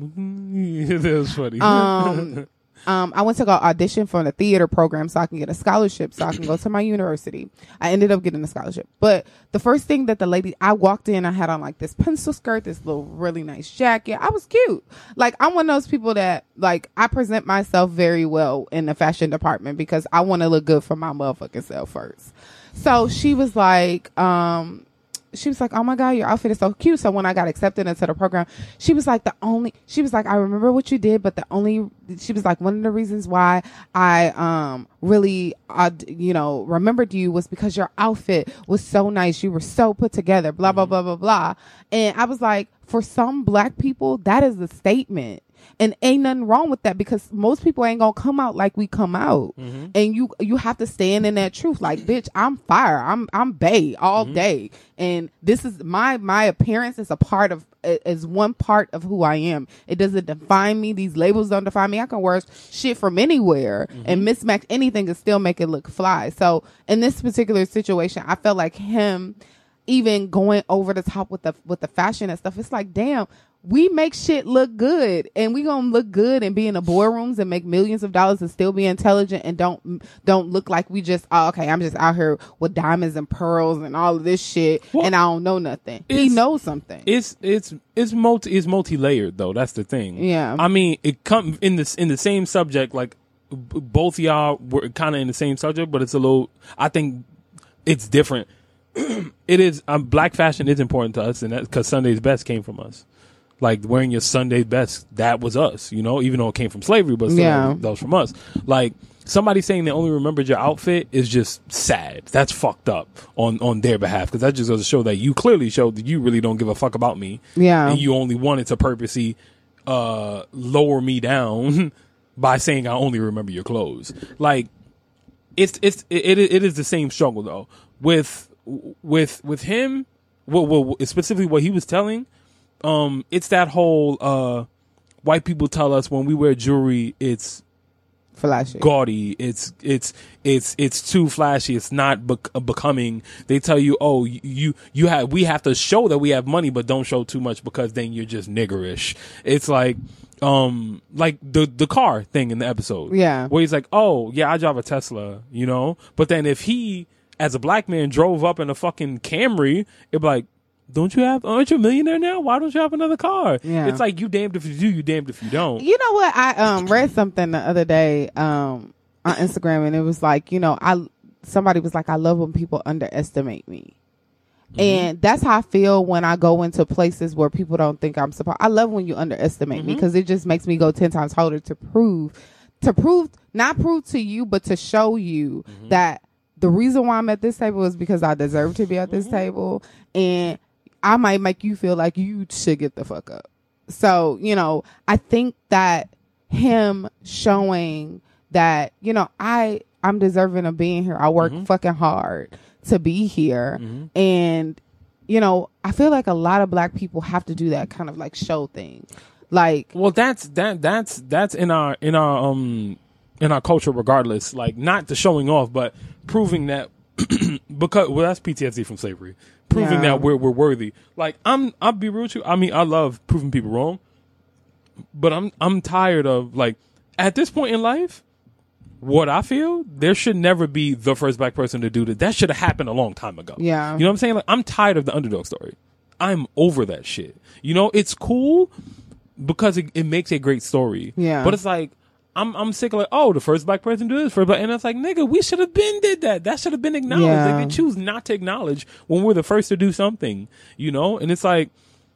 that was funny. Um, um, I went to go audition for the theater program so I can get a scholarship so I can go to my university. I ended up getting a scholarship. But the first thing that the lady, I walked in, I had on like this pencil skirt, this little really nice jacket. I was cute. Like I'm one of those people that like I present myself very well in the fashion department because I want to look good for my motherfucking self first. So she was like, um, she was like, oh my God, your outfit is so cute. So when I got accepted into the program, she was like, the only, she was like, I remember what you did, but the only, she was like, one of the reasons why I, um, really, uh, you know, remembered you was because your outfit was so nice. You were so put together, blah, blah, blah, blah, blah. And I was like, for some black people, that is a statement. And ain't nothing wrong with that because most people ain't gonna come out like we come out. Mm-hmm. And you you have to stand in that truth. Like, bitch, I'm fire. I'm I'm bae all mm-hmm. day. And this is my my appearance is a part of is one part of who I am. It doesn't define me. These labels don't define me. I can wear shit from anywhere mm-hmm. and mismatch anything and still make it look fly. So in this particular situation, I felt like him even going over the top with the with the fashion and stuff. It's like, damn, we make shit look good and we gonna look good and be in the boardrooms and make millions of dollars and still be intelligent and don't don't look like we just, oh, okay, I'm just out here with diamonds and pearls and all of this shit well, and I don't know nothing. He knows something. It's it's it's multi it's multi-layered though. That's the thing. Yeah. I mean, it come in this in the same subject. Like b- both of y'all were kind of in the same subject, but it's a little. I think it's different. It is. Um, black fashion is important to us, and that because Sunday's Best came from us. Like wearing your Sunday best, that was us, you know, even though it came from slavery, but still, yeah. that was from us. Like somebody saying they only remembered your outfit is just sad. That's fucked up on, on their behalf because that just goes to show that you clearly showed that you really don't give a fuck about me. Yeah. And you only wanted to purposely uh, lower me down by saying I only remember your clothes. Like it's it's it, it is the same struggle though with with with him. Well, well, specifically what he was telling, um, it's that whole uh, white people tell us when we wear jewelry, it's flashy, gaudy, it's it's it's it's too flashy, it's not bec- becoming. They tell you, oh, you you have we have to show that we have money, but don't show too much because then you're just niggerish. It's like um like the the car thing in the episode, yeah, where he's like, oh yeah, I drive a Tesla, you know, but then if he as a black man drove up in a fucking Camry, it'd be like, don't you have, aren't you a millionaire now? Why don't you have another car? Yeah. It's like, you damned if you do, you damned if you don't. You know what? I um read something the other day um on Instagram, and it was like, you know, I somebody was like, I love when people underestimate me. Mm-hmm. And that's how I feel when I go into places where people don't think I'm supposed. I love when you underestimate mm-hmm. me, because it just makes me go ten times harder to prove, to prove, not prove to you, but to show you mm-hmm. that the reason why I'm at this table is because I deserve to be at this mm-hmm. table. And I might make you feel like you should get the fuck up. So, you know, I think that him showing that, you know, I, I'm deserving of being here. I work mm-hmm. fucking hard to be here. Mm-hmm. And, you know, I feel like a lot of black people have to do that kind of like show thing. Like, well, that's, that, that's, that's in our, in our, um, in our culture regardless, like not the showing off, but proving that because, well, that's P T S D from slavery. Proving yeah. that we're we're worthy. Like I'm, I'll be real with you. I mean, I love proving people wrong, but I'm I'm tired of like at this point in life, what I feel there should never be the first black person to do that. That should have happened a long time ago. Yeah, you know what I'm saying? Like I'm tired of the underdog story. I'm over that shit. You know, it's cool because it, it makes a great story. Yeah, but it's like. I'm I'm sick of like, oh, the first black person to do this, first black, and it's like, nigga, we should have been did that. That should have been acknowledged. Yeah. Like, they choose not to acknowledge when we're the first to do something, you know? And it's like,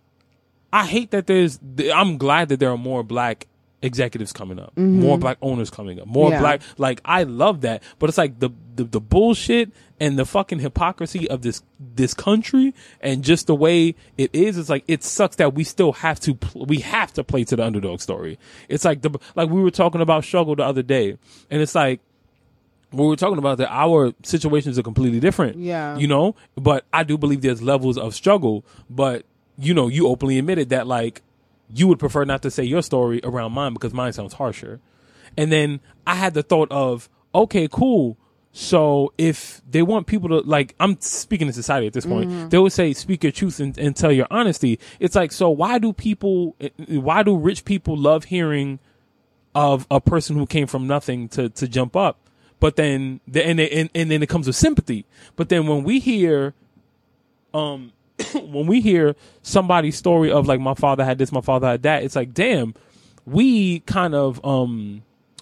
I hate that there's, I'm glad that there are more black executives coming up, mm-hmm. more black owners coming up, more yeah. black, like, I love that. But it's like the, the, the bullshit and the fucking hypocrisy of this, this country and just the way it is, it's like, it sucks that we still have to, pl- we have to play to the underdog story. It's like the, like we were talking about struggle the other day, and it's like, we were talking about that our situations are completely different. Yeah. You know, but I do believe there's levels of struggle, but you know, you openly admitted that like, you would prefer not to say your story around mine because mine sounds harsher. And then I had the thought of, okay, cool. So if they want people to, like, I'm speaking to society at this point, mm-hmm. they would say, speak your truth and, and tell your honesty. It's like, so why do people, why do rich people love hearing of a person who came from nothing to, to jump up? But then, the, and, and, and then it comes with sympathy. But then when we hear, um, when we hear somebody's story of like, my father had this, my father had that, it's like, damn, we kind of, um,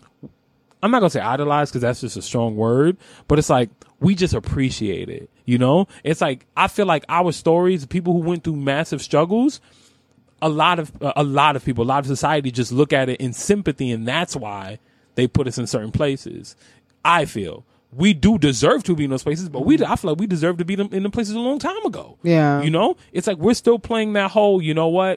I'm not gonna say idolize because that's just a strong word, but it's like, we just appreciate it, you know? It's like, I feel like our stories, people who went through massive struggles, a lot of, uh, a lot of people, a lot of society just look at it in sympathy, and that's why they put us in certain places. I feel. We do deserve to be in those places, but we, I feel like we deserve to be in the places a long time ago. Yeah. You know? It's like we're still playing that whole, you know what?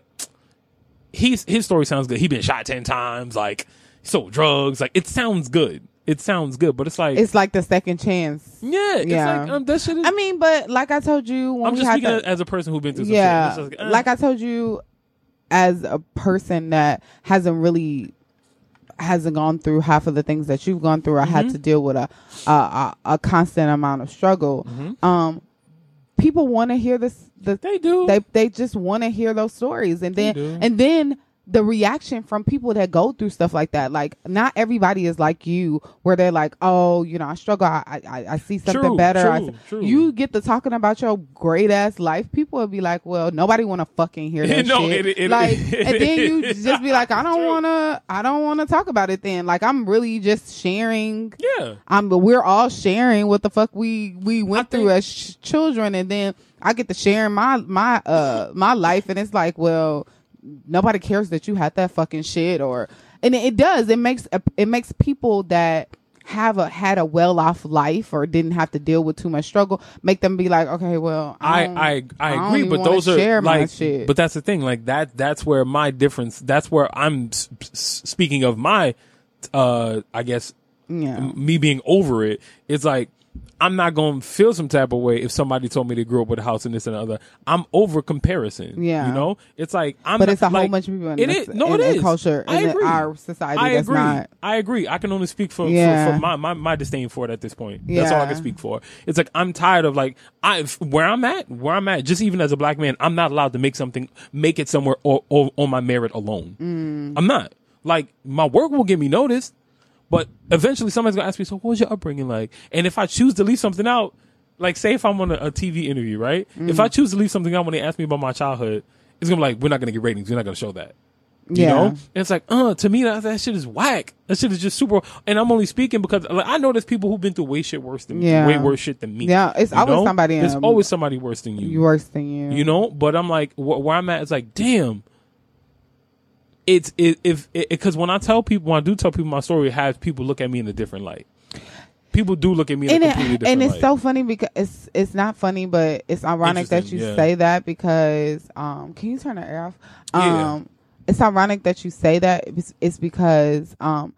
He's, his story sounds good. He been shot ten times. Like, he sold drugs. Like, it sounds good. It sounds good, but it's like. It's like the second chance. Yeah. It's yeah. like, um, that shit is. I mean, but like I told you. When I'm we just had speaking the, as a person who's been through some yeah, shit. Like, eh. like I told you, as a person that hasn't really. hasn't gone through half of the things that you've gone through. I mm-hmm. had to deal with a a, a, a constant amount of struggle. Mm-hmm. Um, people want to hear this. The, they do. They they just want to hear those stories, and then and then the reaction from people that go through stuff like that. Like, not everybody is like you, where they're like, oh, you know, I struggle. I I, I see something true, better. True, I, true. You get to talking about your great ass life. People will be like, well, nobody want to fucking hear that no, shit. It, it, like, it, and then you just be like, I don't want to. I don't want to talk about it. Then, like, I'm really just sharing. Yeah. I'm. But we're all sharing what the fuck we we went I through think, as sh- children, and then I get to share my my uh my life, and it's like, well. Nobody cares that you had that fucking shit, or and it, it does. It makes it makes people that have a had a well off life or didn't have to deal with too much struggle make them be like, okay, well, I I I, I agree, I but those are share like, my shit. But that's the thing, like that. That's where my difference. That's where I'm s- s- speaking of my, uh, I guess, Yeah. me being over it, it's like, I'm not going to feel some type of way if somebody told me they grew up with a house and this and the other. I'm over comparison. Yeah. You know? It's like, I'm But not, it's a like, whole bunch of people in, it this, is, no, in, it in is. culture I in agree. our society I that's agree. not. I agree. I can only speak for, Yeah. for, for my, my, my disdain for it at this point. That's all I can speak for. It's like, I'm tired of like, I where I'm at, where I'm at, just even as a black man, I'm not allowed to make something, make it somewhere or, or, on my merit alone. Mm. I'm not. Like, my work will get me noticed, but eventually somebody's going to ask me, so what was your upbringing like? And if I choose to leave something out, like, say if I'm on a, a T V interview, right? Mm. If I choose to leave something out when they ask me about my childhood, it's going to be like, we're not going to get ratings. We're not going to show that. You yeah. know? And it's like, uh, to me, that, that shit is whack. That shit is just super. And I'm only speaking because like, I know there's people who've been through way shit worse than yeah. way worse shit than me. Yeah, it's you always know? somebody. There's um, always somebody worse than you. Worse than you. You know? But I'm like, wh- where I'm at, it's like, damn. It's, it, if, because when I tell people, when I do tell people my story, it has people look at me in a different light. People do look at me in and a it, completely different and it's light. so funny because it's it's not funny, but it's ironic that you yeah. say that because um can you turn the air off? Um Yeah. It's ironic that you say that. It's, it's because um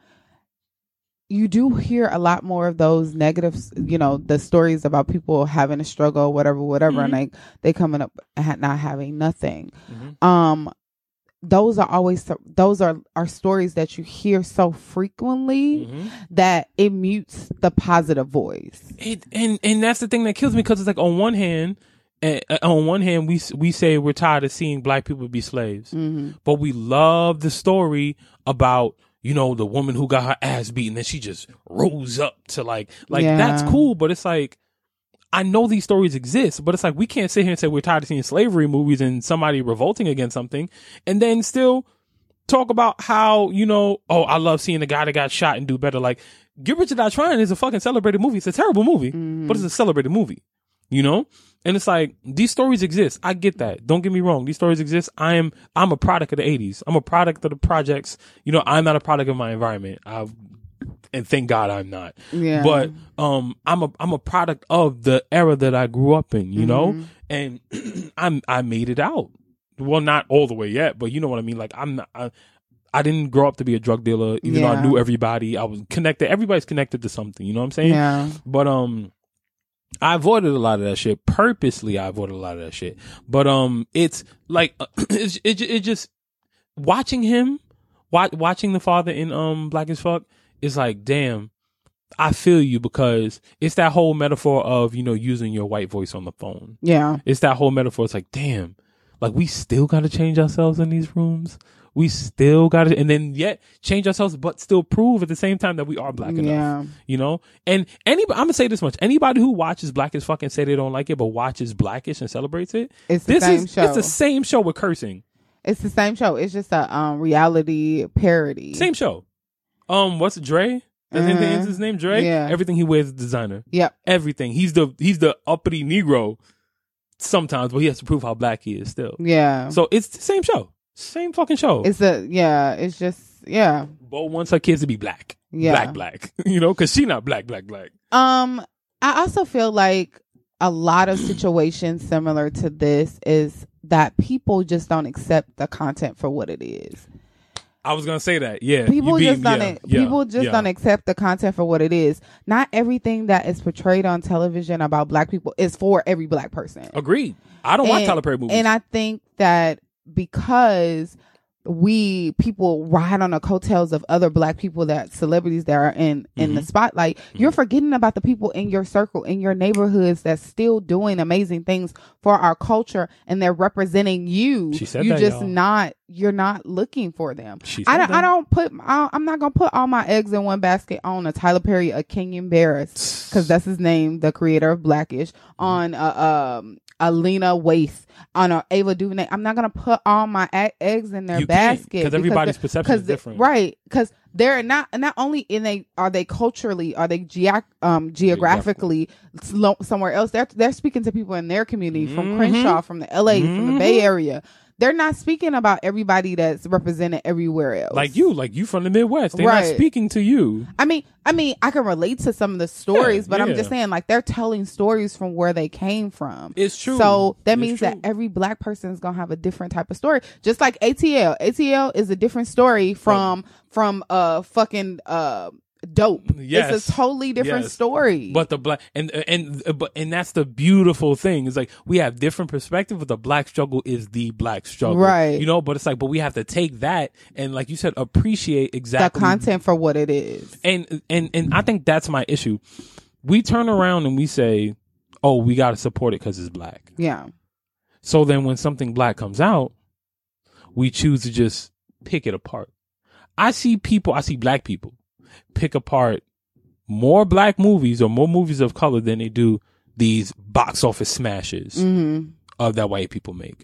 you do hear a lot more of those negatives, you know, the stories about people having a struggle, whatever, whatever, Mm-hmm. and they they coming up and not having nothing. Mm-hmm. Um those are always those are are stories that you hear so frequently Mm-hmm. that it mutes the positive voice. It, and and that's the thing that kills me because it's like on one hand, uh, on one hand we we say we're tired of seeing black people be slaves, Mm-hmm. but we love the story about, you know, the woman who got her ass beaten and she just rose up to like like Yeah. that's cool, but it's like, I know these stories exist, but it's like we can't sit here and say we're tired of seeing slavery movies and somebody revolting against something and then still talk about how, you know, oh, I love seeing the guy that got shot and do better. Like, Get Rich or Die Trying is a fucking celebrated movie. It's a terrible movie, Mm-hmm. but it's a celebrated movie, you know? And it's like, these stories exist. I get that. Don't get me wrong. These stories exist. I am, I'm a product of the eighties. I'm a product of the projects. You know, I'm not a product of my environment. I've, and thank God I'm not. Yeah. But um, I'm a I'm a product of the era that I grew up in, you know, and I'm I made it out. Well, not all the way yet, but you know what I mean. Like I'm not, I, I didn't grow up to be a drug dealer, even though I Yeah. knew everybody. I was connected. Everybody's connected to something. You know what I'm saying? Yeah. But um, I avoided a lot of that shit purposely. I avoided a lot of that shit. But um, it's like it's, it it just watching him, watch, watching the father in um Black as Fuck. It's like, damn, I feel you because it's that whole metaphor of, you know, using your white voice on the phone. Yeah. It's that whole metaphor. It's like, damn, like we still got to change ourselves in these rooms. We still got to, and then yet change ourselves, but still prove at the same time that we are black enough. Yeah. You know? And anybody, I'm going to say this much. Anybody who watches Black as Fuck and say they don't like it, but watches Blackish and celebrates it. It's the this same is, show. It's the same show with cursing. It's the same show. It's just a um reality parody. Same show. Um, what's it, Dre? Is Mhm. anything his name Dre? Yeah. Everything he wears is designer. Yep. Everything. He's the he's the uppity Negro sometimes, but he has to prove how black he is still. Yeah. So it's the same show. Same fucking show. It's a yeah. It's just yeah. Bo wants her kids to be black. Yeah. Black, black. You know, because she not black, black, black. Um, I also feel like a lot of situations similar to this is that people just don't accept the content for what it is. I was gonna say that. Yeah. People you just being- don't. yeah, people yeah, just yeah. don't accept the content for what it is. Not everything that is portrayed on television about black people is for every black person. Agreed. I don't watch And- Tyler Perry movies. And I think that because we people ride on the coattails of other black people, that celebrities that are in in the Mhm. spotlight, you're forgetting about the people in your circle, in your neighborhoods, that's still doing amazing things for our culture, and they're representing you. She said you that, just y'all. not you're not looking for them. She I said don't. that. I don't put. I, I'm not gonna put all my eggs in one basket on a Tyler Perry, a Kenyon Barris, because that's his name, the creator of Blackish, on uh, um Alina Waithe, on a Ava DuVernay. I'm not gonna put all my a- eggs in their You can't, basket 'cause everybody's they're- perception is 'cause they- different. right? Because they're not not only in they are they culturally are they geog- um geographically slo- somewhere else. They're they're speaking to people in their community from Mhm. Crenshaw, from the L A, from the Mhm. Bay Area. They're not speaking about everybody that's represented everywhere else. Like you, like you from the Midwest. They're Right. not speaking to you. I mean, I mean, I can relate to some of the stories, Yeah, but I'm yeah. just saying, like, they're telling stories from where they came from. It's true. So that It's means that true. every black person is gonna have a different type of story. Just like A T L. A T L is a different story from from uh fucking uh dope. Yes. It's a totally different Yes. story. But the black and and but and that's the beautiful thing. It's like we have different perspective, but the black struggle is the black struggle, Right. You know, but it's like, but we have to take that and, like you said, appreciate exactly the content for what it is. And and and I think that's my issue. We turn around and we say, "Oh, we got to support it because it's black." Yeah. So then, when something black comes out, we choose to just pick it apart. I see people, I see black people pick apart more black movies or more movies of color than they do these box office smashes Mm-hmm. of that white people make.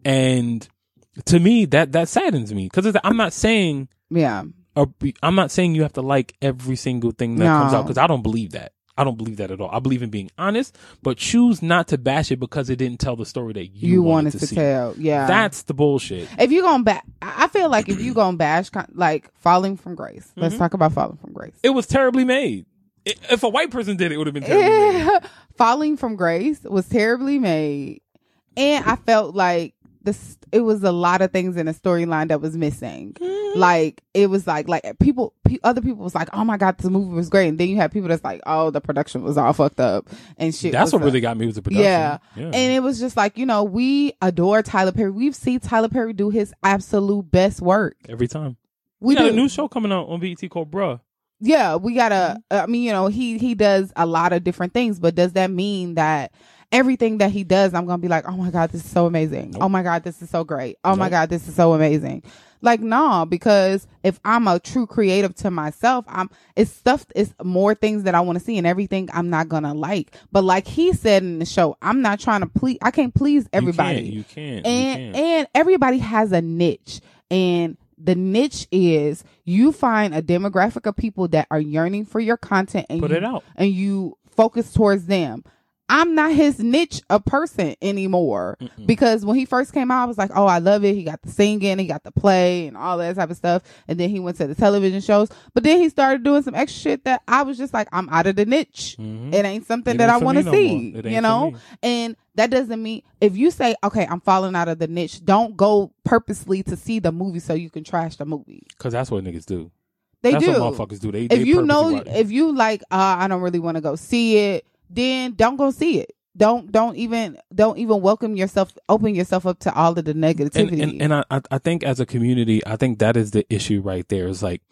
And to me, that, that saddens me because I'm not saying, Yeah. or I'm not saying you have to like every single thing that No. comes out because I don't believe that. I don't believe that at all. I believe in being honest, but choose not to bash it because it didn't tell the story that you, You wanted, wanted to, to see. tell. Yeah. That's the bullshit. If you're going to bash, I feel like if you're going to bash, con- like Falling from Grace. Let's Mhm. talk about Falling from Grace. It was terribly made. I- If a white person did it, it would have been terribly made. Falling from Grace was terribly made. And I felt like this, it was a lot of things in the storyline that was missing. Mm-hmm. Like, it was like, like people, pe- other people was like, oh my God, this movie was great. And then you have people that's like, oh, the production was all fucked up and shit. That's was what up. really got me was the production. Yeah. yeah. And it was just like, you know, we adore Tyler Perry. We've seen Tyler Perry do his absolute best work. Every time. We We got do. a new show coming out on B E T called Bruh. Yeah, we gotta, I mean, you know, he, he does a lot of different things, but does that mean that everything that he does, I'm going to be like, oh my God, this is so amazing. Nope. Oh my God, this is so great. Oh my Nope. God, this is so amazing. Like, no, because if I'm a true creative to myself, I'm, it's stuff, it's more things that I want to see and everything I'm not going to like. But like he said in the show, I'm not trying to please, I can't please everybody. You can't. You can't. and, you can't. and everybody has a niche, and the niche is you find a demographic of people that are yearning for your content and Put you, it out. and you focus towards them. I'm not his niche of person anymore. Mm-mm. Because when he first came out, I was like, oh, I love it. He got the singing, he got the play and all that type of stuff. And then he went to the television shows. But then he started doing some extra shit that I was just like, I'm out of the niche. Mhm. It ain't something It that ain't I for want me to no see, more. It ain't you for know? me. And that doesn't mean if you say, okay, I'm falling out of the niche, don't go purposely to see the movie so you can trash the movie. Because that's what niggas do. They that's do. what motherfuckers do. They, If they you purposely know, watch it. if you like, uh, I don't really want to go see it, then don't go see it. Don't don't even don't even welcome yourself, open yourself up to all of the and, negativity. and, and I, I think as a community, I think that is the issue right there. Is like,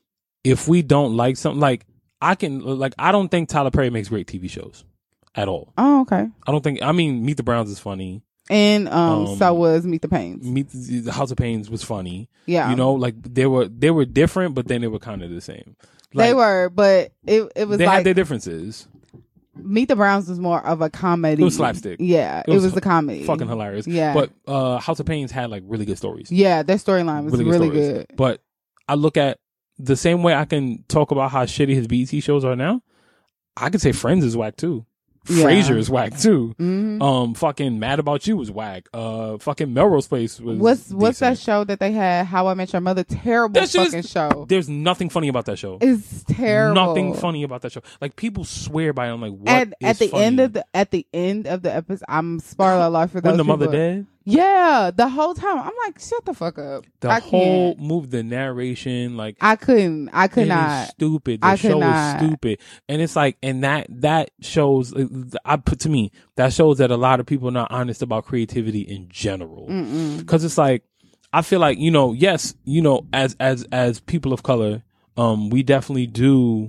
if we don't like something, like I can, like, I don't think Tyler Perry makes great T V shows at all. Oh, okay. I don't think, I mean, Meet the Browns is funny. And um, Um, so was Meet the Pains. Meet the, the House of Pains was funny. Yeah, You know, like they were, they were different, but then they were kind of the same. Like, they were, but it it was they like had their differences. Meet the Browns was more of a comedy. It was slapstick. Yeah, It it was was, a comedy. Fucking hilarious. Yeah, But uh, House of Pains had like really good stories. yeah, their storyline was Really really, good stories. good. But I look at the same way I can talk about how shitty his B E T shows are now. I could say Friends is whack too. Yeah. Frasier is whack too. Mhm. Um, fucking Mad About You was whack. Uh, fucking Melrose Place was. What's what's that decent. show that they had? How I Met Your Mother. Terrible That shit is- fucking show. There's nothing funny about that show. It's terrible. Nothing funny about that show. Like people swear by it. I'm like, what At, is at the funny? end of the at the end of the episode, I'm spoiler alert for those when the mother people. dead, Yeah, the whole time I'm like, shut the fuck up. the I whole can't. move, the narration, like I couldn't. I could it is not. stupid. The I could show not. is stupid, and it's like, and that that shows. I put to me that shows that a lot of people are not honest about creativity in general. Mm-mm. Because it's like, I feel like, you know, yes, you know, as as as people of color, um, we definitely do,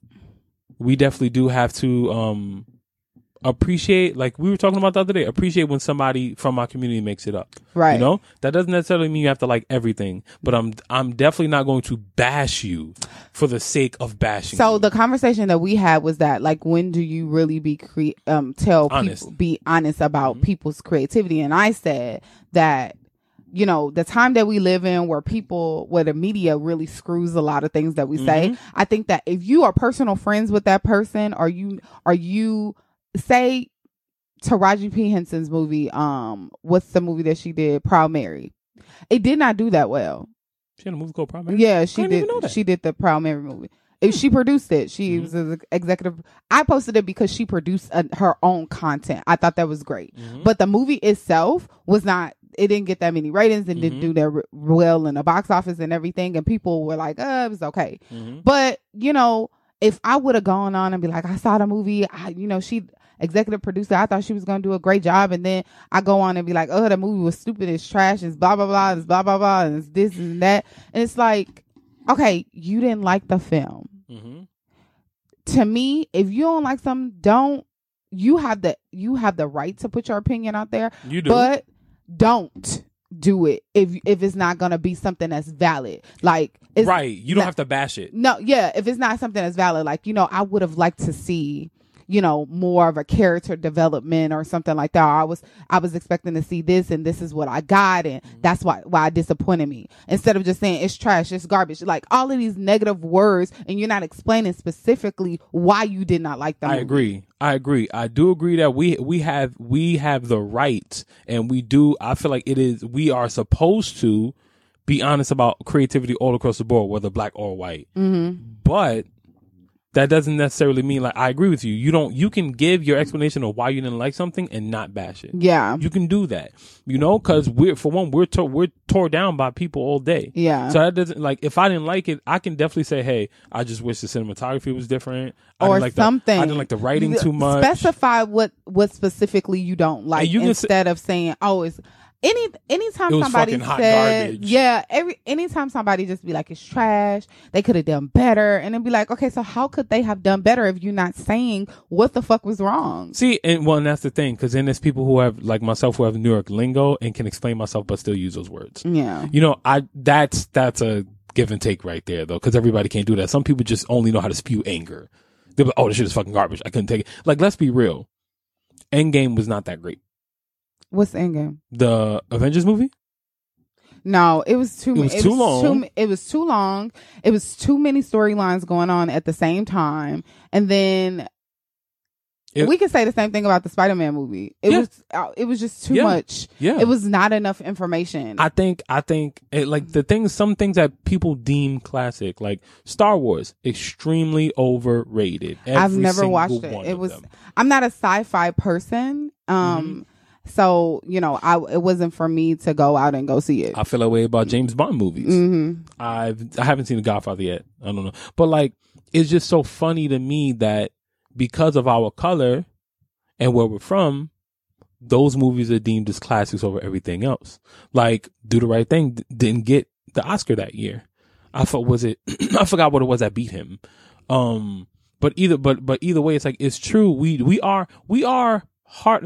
we definitely do have to um appreciate, like we were talking about the other day, appreciate when somebody from our community makes it up. Right. You know, that doesn't necessarily mean you have to like everything, but I'm I'm definitely not going to bash you for the sake of bashing. So you. the conversation that we had was that, like, when do you really be cre- um tell Honest. people, be honest about Mhm. people's creativity? And I said that, you know, the time that we live in where people, where the media really screws a lot of things that we say. Mhm. I think that if you are personal friends with that person, or you, or you say Taraji P. Henson's movie, um, what's the movie that she did? Proud Mary. It did not do that well. She had a movie called Proud Mary? Yeah, she I didn't did. even know that. She did the Proud Mary movie. If she produced it, she Mhm. was an executive. I posted it because she produced uh her own content. I thought that was great. Mhm. But the movie itself was not it didn't get that many ratings and Mm-hmm. didn't do that r- well in the box office and everything. And people were like, uh, it was okay. Mm-hmm. But, you know, if I would have gone on and be like, I saw the movie, I, you know, she executive producer, I thought she was going to do a great job. And then I go on and be like, oh, the movie was stupid. It's trash. It's blah, blah, blah. It's blah, blah, blah. And it's this and that. And it's like, okay, you didn't like the film. Mm-hmm. To me, if you don't like something, don't, you have the, you have the right to put your opinion out there. You do. But don't do it if if it's not gonna be something that's valid. Like, it's right. You don't not, have to bash it. No, yeah. If it's not something that's valid, like, you know, I would have liked to see, you know, more of a character development or something like that. Or I was I was expecting to see this, and this is what I got, and that's why why it disappointed me. Instead of just saying it's trash, it's garbage, like all of these negative words, and you're not explaining specifically why you did not like the movie. I agree. I agree. I do agree that we we have we have the right, and we do. I feel like it is. We are supposed to be honest about creativity all across the board, whether black or white. Mm-hmm. But that doesn't necessarily mean, like, I agree with you. You don't. You can give your explanation of why you didn't like something and not bash it. Yeah, You can do that. You know, because we're for one, we're to, we're tore down by people all day. yeah. So that doesn't, like, if I didn't like it, I can definitely say, hey, I just wish the cinematography was different. I Or didn't like something. The, I didn't like the writing too much. Specify what what specifically you don't like, And you can say- instead of saying, "Oh, it's any." Anytime It was somebody fucking hot said, garbage. "Yeah," every anytime somebody just be like, "It's trash," they could have done better, and then be like, "Okay, so how could they have done better if you're not saying what the fuck was wrong?" See, and well, and that's the thing, because then there's people who have, like myself, who have New York lingo and can explain myself but still use those words. Yeah, You know, I that's that's a give and take right there, though, because everybody can't do that. Some people just only know how to spew anger. They're like, oh, this shit is fucking garbage. I couldn't take it. Like, let's be real. Endgame was not that great. what's the end game? The Avengers movie? No, it was too. It was too long. Too, it was too long. It was too many storylines going on at the same time, and then It- we can say the same thing about the Spider-Man movie. It Yeah. was. uh, It was just too Yeah. much. Yeah. It was not enough information. I think, I think, it, like, the things, some things that people deem classic, like Star Wars, extremely overrated. I've Every never single watched it. one It of was. them. I'm not a sci-fi person. Um. So you know, I it wasn't for me to go out and go see it. I feel that way about James Bond movies. Mm-hmm. I've I haven't seen The Godfather yet. I don't know, but like, it's just so funny to me that because of our color and where we're from, those movies are deemed as classics over everything else. Like, Do the Right Thing d- didn't get the Oscar that year. I thought was it? I forgot what it was that beat him. Um, but either but but either way, it's like, it's true. We we are we are hard.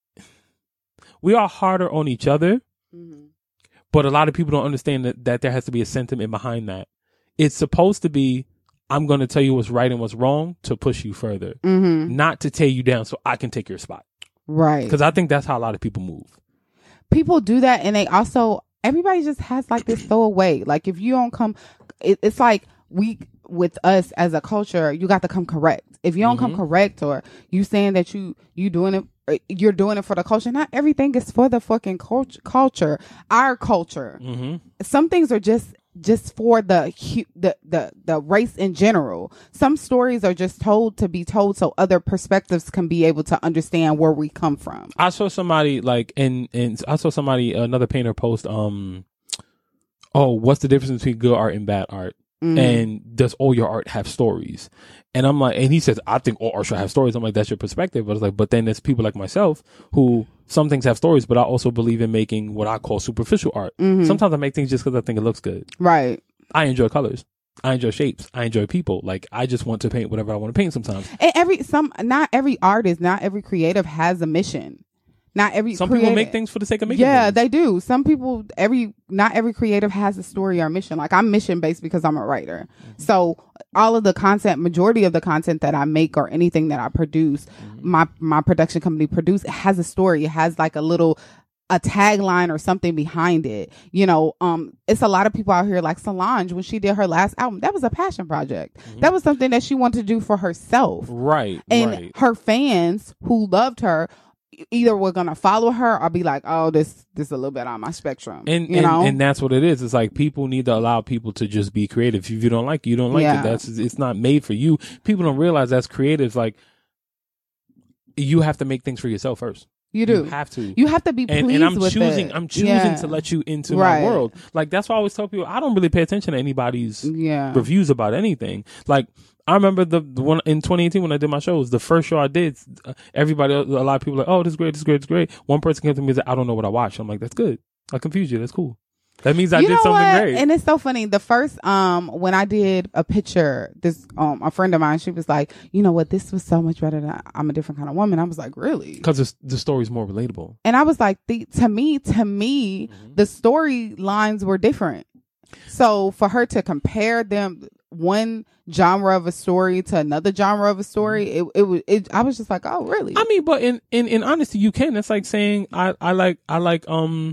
We are harder on each other. Mm-hmm. But a lot of people don't understand that, that there has to be a sentiment behind that. It's supposed to be, I'm going to tell you what's right and what's wrong to push you further, Mm-hmm. not to tear you down so I can take your spot. Right. Because I think that's how a lot of people move. People do that, and they also, everybody just has like this throwaway. Like, if you don't come, it, it's like we with us as a culture, you got to come correct. If you don't Mm-hmm. come correct, or you saying that you you doing it, or you're doing it for the culture. Not everything is for the fucking cult- culture. Our culture. Mm-hmm. Some things are just just for the hu- the the the race in general. Some stories are just told to be told so other perspectives can be able to understand where we come from. I saw somebody like, and, and I saw somebody, another painter post, um, oh, what's the difference between good art and bad art? Mhm. And does all your art have stories? And I'm like, and he says, I think all art should have stories. I'm like, that's your perspective. But it's like, but then there's people like myself who some things have stories, but I also believe in making what I call superficial art. Mhm. Sometimes I make things just because I think it looks good. Right. I enjoy colors. I enjoy shapes. I enjoy people. Like, I just want to paint whatever I want to paint sometimes. And every some not every artist, not every creative has a mission. Not every Some creative, people make things for the sake of making Yeah, things. they do. Some people, every not every creative has a story or mission. Like, I'm mission based because I'm a writer. Mm-hmm. So all of the content, majority of the content that I make or anything that I produce, Mm-hmm. my my production company produce, it has a story. It has like a little a tagline or something behind it. You know, um, it's a lot of people out here like Solange when she did her last album. That was a passion project. Mm-hmm. That was something that she wanted to do for herself. Right, And right. her fans who loved her either were gonna follow her or be like, oh, this this is a little bit on my spectrum. And, you and, know, and that's what it is. It's like, people need to allow people to just be creative. If you don't like it, you don't like Yeah. it. That's, it's not made for you. People don't realize that's creative. Like, you have to make things for yourself first. You do. You have to. You have to be pleased and, and I'm with choosing. it. I'm choosing yeah. to let you into right. my world. Like that's why I always tell people I don't really pay attention to anybody's yeah. reviews about anything. Like I remember the, the one in twenty eighteen when I did my shows. The first show I did, everybody, a lot of people were like, "Oh, this is great, this is great, this is great." One person came to me and said, "I don't know what I watched." I'm like, "That's good. I confused you. That's cool." That means I you did know something what? great. And it's so funny. The first, um, when I did a picture, this, um, a friend of mine, she was like, you know what? This was so much better than I'm a Different Kind of Woman. I was like, really? Because the story's more relatable. And I was like, the, to me, to me, mm-hmm. the storylines were different. So for her to compare them, one genre of a story to another genre of a story, it, it was, it, I was just like, oh, really? I mean, but in, in, in honesty, you can. It's like saying, I, I like, I like, um,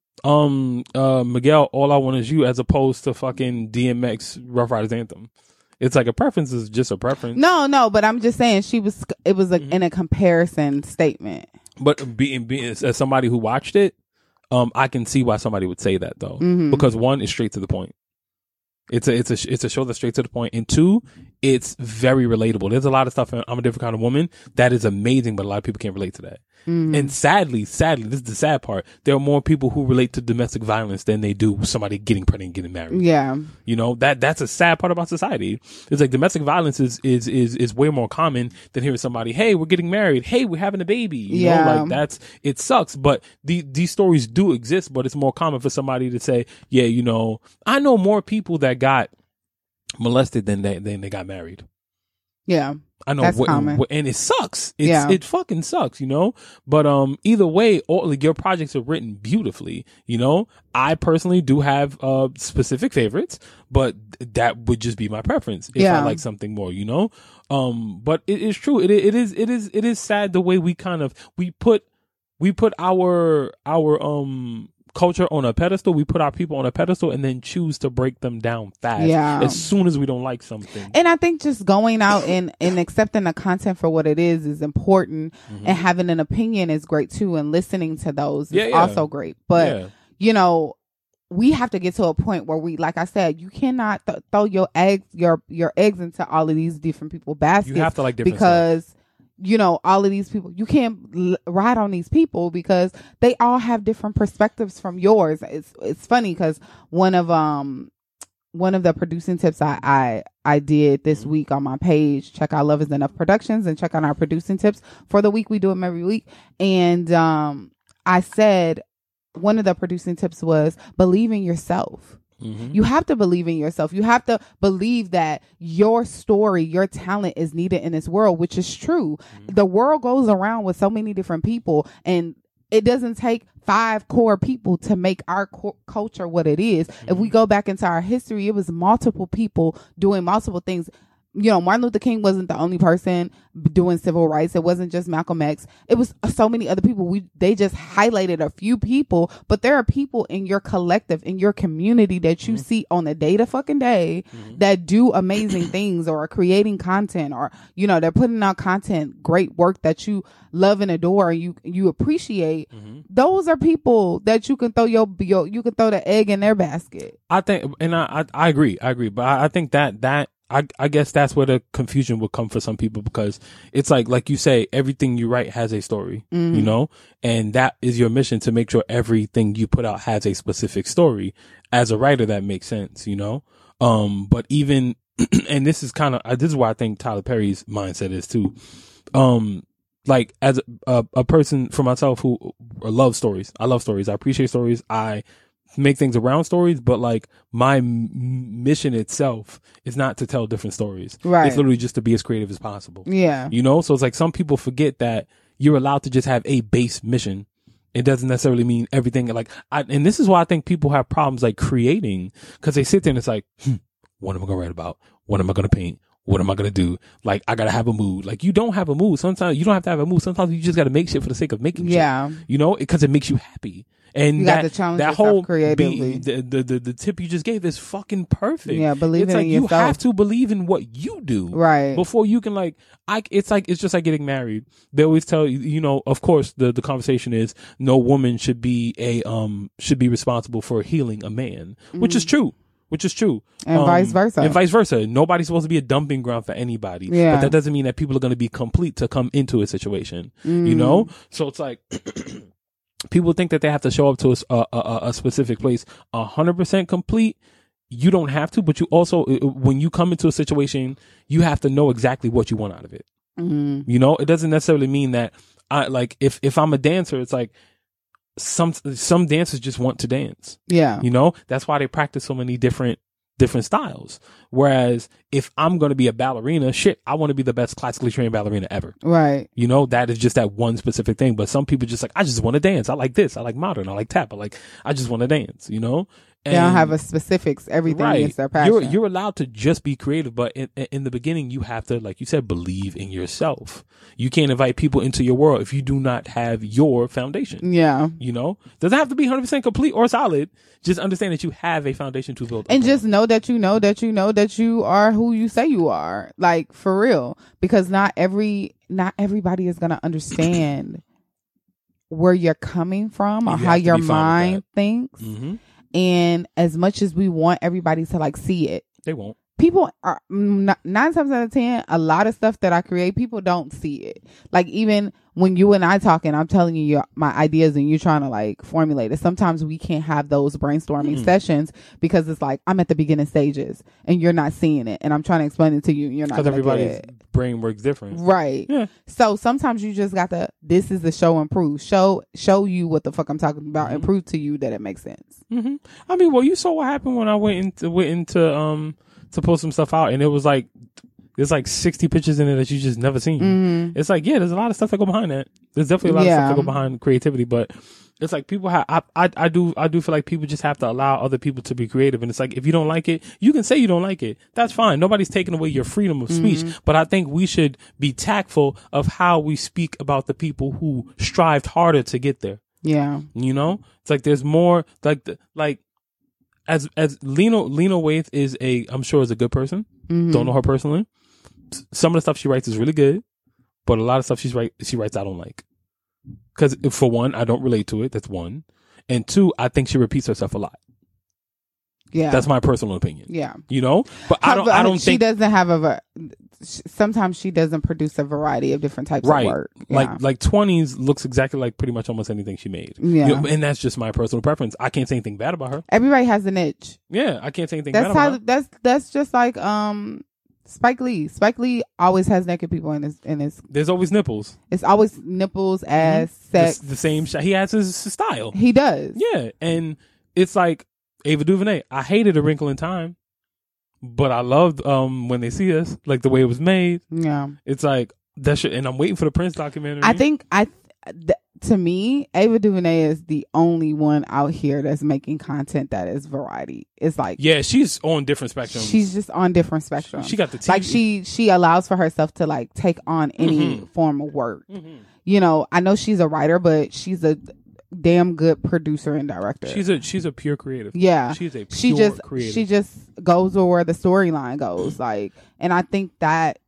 um uh Miguel, All I Want Is You, as opposed to fucking D M X Rough Riders Anthem. It's like a preference is just a preference. No, no, but I'm just saying she was it was a, mm-hmm. in a comparison statement. But being being as somebody who watched it, um I can see why somebody would say that though. Mm-hmm. Because one is straight to the point. It's a it's a it's a show that's straight to the point, and two, it's very relatable. There's a lot of stuff in I'm a Different Kind of Woman that is amazing, but a lot of people can't relate to that. Mm-hmm. And sadly, sadly, this is the sad part. There are more people who relate to domestic violence than they do somebody getting pregnant and getting married. Yeah, you know that that's a sad part about society. It's like domestic violence is is is is way more common than hearing somebody, "Hey, we're getting married. Hey, we're having a baby." You yeah, know, like that's it sucks. But the these stories do exist. But it's more common for somebody to say, "Yeah, you know, I know more people that got molested than they than they got married." Yeah, I know, that's what, common. What, and it sucks. It's, yeah, it fucking sucks, you know. But um, either way, all like, your projects are written beautifully. You know, I personally do have uh specific favorites, but that would just be my preference if yeah. I like something more. You know, um, but it is true. It it is it is it is sad the way we kind of we put we put our our um. culture on a pedestal. We put our people on a pedestal and then choose to break them down fast yeah. as soon as we don't like something. And I think just going out and, and accepting the content for what it is is important, mm-hmm. and having an opinion is great too, and listening to those yeah, is yeah. also great. But yeah. you know, we have to get to a point where we, like I said, you cannot th- throw your eggs your your eggs into all of these different people baskets. You have to like different because stuff. You know, all of these people, you can't l- ride on these people because they all have different perspectives from yours. It's it's funny because one of um one of the producing tips I I, I did this mm-hmm. week on my page, check out Love Is Enough Productions and check out our producing tips for the week. We do them every week. And um I said one of the producing tips was believe in yourself. Mm-hmm. You have to believe in yourself. You have to believe that your story, your talent is needed in this world, which is true. Mm-hmm. The world goes around with so many different people, and it doesn't take five core people to make our co- culture what it is. Mm-hmm. If we go back into our history, it was multiple people doing multiple things. You know, Martin Luther King wasn't the only person doing civil rights. It wasn't just Malcolm X. It was so many other people. We they just highlighted a few people, but there are people in your collective, in your community that you mm-hmm. see on a day to fucking day mm-hmm. that do amazing things or are creating content, or, you know, they're putting out content, great work that you love and adore and you you appreciate. Mm-hmm. Those are people that you can throw your, your you can throw the egg in their basket. I think, and I I, I agree, I agree, but I, I think that that. I, I guess that's where the confusion would come for some people, because it's like, like you say, everything you write has a story, mm-hmm. you know, and that is your mission, to make sure everything you put out has a specific story. As a writer, that makes sense, you know? Um, but even, and this is kind of, this is why I think Tyler Perry's mindset is too. Um, like as a, a, a person for myself who loves stories, I love stories. I appreciate stories. I make things around stories, but like my m- mission itself is not to tell different stories. Right. It's literally just to be as creative as possible. Yeah. You know, so it's like some people forget that you're allowed to just have a base mission. It doesn't necessarily mean everything. Like, I, and this is why I think people have problems like creating, because they sit there and it's like, hmm, what am I going to write about? What am I going to paint? What am I going to do? Like, I got to have a mood. Like, you don't have a mood. Sometimes you don't have to have a mood. Sometimes you just got to make shit for the sake of making yeah. shit. You know, because it makes you happy. And you that, got to challenge that yourself whole creatively. Be, the, the, the, the tip you just gave is fucking perfect. Yeah, believe it's in like yourself. You have to believe in what you do. Right. Before you can like, I, it's like, it's just like getting married. They always tell you, you know, of course, the, the conversation is no woman should be a, um, should be responsible for healing a man, mm-hmm. which is true. which is true. And um, vice versa. And vice versa. Nobody's supposed to be a dumping ground for anybody. Yeah. But that doesn't mean that people are going to be complete to come into a situation, Mm. you know? So it's like, people think that they have to show up to a, a, a, a specific place one hundred percent complete. You don't have to, but you also, when you come into a situation, you have to know exactly what you want out of it. Mm. You know, it doesn't necessarily mean that I like, if, if I'm a dancer, it's like some, some dancers just want to dance. Yeah. You know, that's why they practice so many different, different styles. Whereas if I'm going to be a ballerina, shit, I want to be the best classically trained ballerina ever. Right. You know, that is just that one specific thing. But some people just like, I just want to dance. I like this. I like modern. I like tap. I like, I just want to dance, you know? And they don't have a specifics. Everything right. is their passion. You're, you're allowed to just be creative, but in, in the beginning, you have to, like you said, believe in yourself. You can't invite people into your world if you do not have your foundation. Yeah. You know, doesn't have to be one hundred percent complete or solid. Just understand that you have a foundation to build. And upon. just know that you know that you know that you are who you say you are. Like, for real. Because not every, not everybody is going to understand where you're coming from or You how have to your be fine with mind that. thinks. Mm-hmm. And as much as we want everybody to like see it, They won't. people are n- nine times out of ten, a lot of stuff that I create, people don't see it. Like, even when you and I talking, I'm telling you your, my ideas and you're trying to like formulate it. Sometimes we can't have those brainstorming Mm-hmm. sessions because it's like, I'm at the beginning stages and you're not seeing it. And I'm trying to explain it to you and you're not Because gonna get everybody's it. brain works different. Right. Yeah. So sometimes you just got to, this is the show and prove. Show, show you what the fuck I'm talking about Mm-hmm. and prove to you that it makes sense. Mm-hmm. I mean, well, you saw what happened when I went into went into um to post some stuff out, and it was like there's like sixty pictures in it that you just never seen. Mm-hmm. It's like, yeah, there's a lot of stuff that go behind that. There's definitely a lot Yeah. of stuff that go behind creativity, but it's like people have. I, I I do I do feel like people just have to allow other people to be creative, and it's like if you don't like it, you can say you don't like it. That's fine. Nobody's taking away your freedom of speech, Mm-hmm. but I think we should be tactful of how we speak about the people who strived harder to get there. Yeah. You know, it's like there's more like the, like as as Lena Lena Waithe is a I'm sure is a good person. Mhm. Don't know her personally. S- Some of the stuff she writes is really good, but a lot of stuff she's write she writes I don't like. Because for one, I don't relate to it. That's one, and two, I think she repeats herself a lot. Yeah. That's my personal opinion. yeah. You know, but I don't. But I don't she think doesn't have a. va- Sometimes she doesn't produce a variety of different types right. of work. Like Yeah. like twenties looks exactly like pretty much almost anything she made. Yeah. You know, and that's just my personal preference. I can't say anything bad about her. Everybody has an itch. Yeah, I can't say anything That's bad about how. her. That's that's just like um Spike Lee. Spike Lee always has naked people in his in his. There's always nipples. It's always nipples, ass, sex. The, the same shot. He has his, his style. He does. Yeah, and it's like Ava DuVernay. I hated A Wrinkle in Time, but I loved um when they see us, like the way it was made. Yeah. It's like that shit, and I'm waiting for the Prince documentary. I think I. Th- to me, Ava DuVernay is the only one out here that's making content that is variety. It's like yeah, she's on different spectrums. she's just on different spectrums. she got the T V. like she she allows for herself to like take on any Mhm. form of work. Mhm. You know, I know she's a writer, but she's a damn good producer and director. She's a she's a pure creative. yeah. she's a pure She just creative. she just goes where the storyline goes, like, and I think that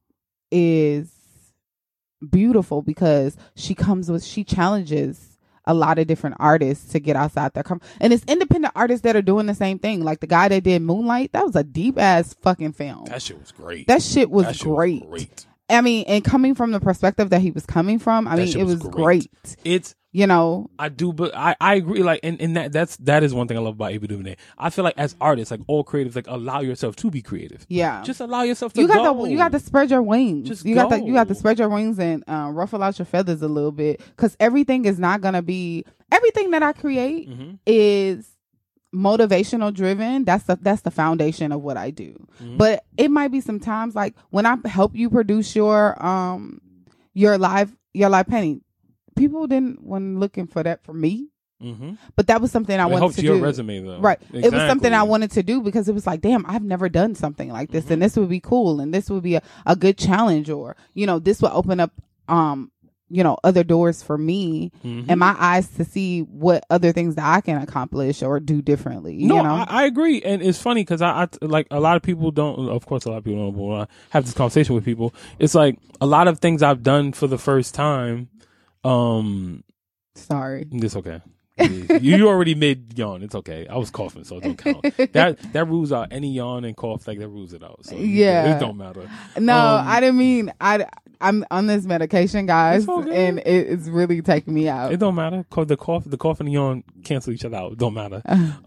is beautiful because she comes with she challenges a lot of different artists to get outside their com- and it's independent artists that are doing the same thing. Like the guy that did Moonlight, that was a deep ass fucking film. that shit was great. That shit was That shit great. Was great. I mean, and coming from the perspective that he was coming from, I That mean, shit it was was great. great. It's You know, I do, but I, I agree. Like, and, and that that's that is one thing I love about Ava DuVernay. I feel like as artists, like all creatives, like allow yourself to be creative. yeah. Just allow yourself to you got go. to you got to spread your wings. Just you got to go. you got to spread your wings and uh, ruffle out your feathers a little bit because everything is not gonna be everything that I create Mm-hmm. is motivational driven. That's the that's the foundation of what I do. Mhm. But it might be sometimes like when I help you produce your um your live your live painting, people didn't when looking for that from me. Mm-hmm. But that was something I It wanted helps to your do. resume though, Right. It was something I Exactly. wanted to do because it was like, damn, I've never done something like this, Mhm. and this would be cool, and this would be a, a good challenge, or you know, this would open up, um, you know, other doors for me Mhm. and my eyes to see what other things that I can accomplish or do differently. No, you know, I, I agree, and it's funny because I, I like a lot of people don't. Of course, a lot of people don't. But when I have this conversation with people, it's like a lot of things I've done for the first time. Um, sorry, it's okay. You already made yawn. It's okay. I was coughing, so it don't count. That that rules out any yawn and cough. Like that rules it out. So yeah, it don't matter. No, um, I didn't mean I. I'm on this medication, guys, and it, it's really taking me out. It don't matter. The cough, the cough and the yawn cancel each other out. It don't matter.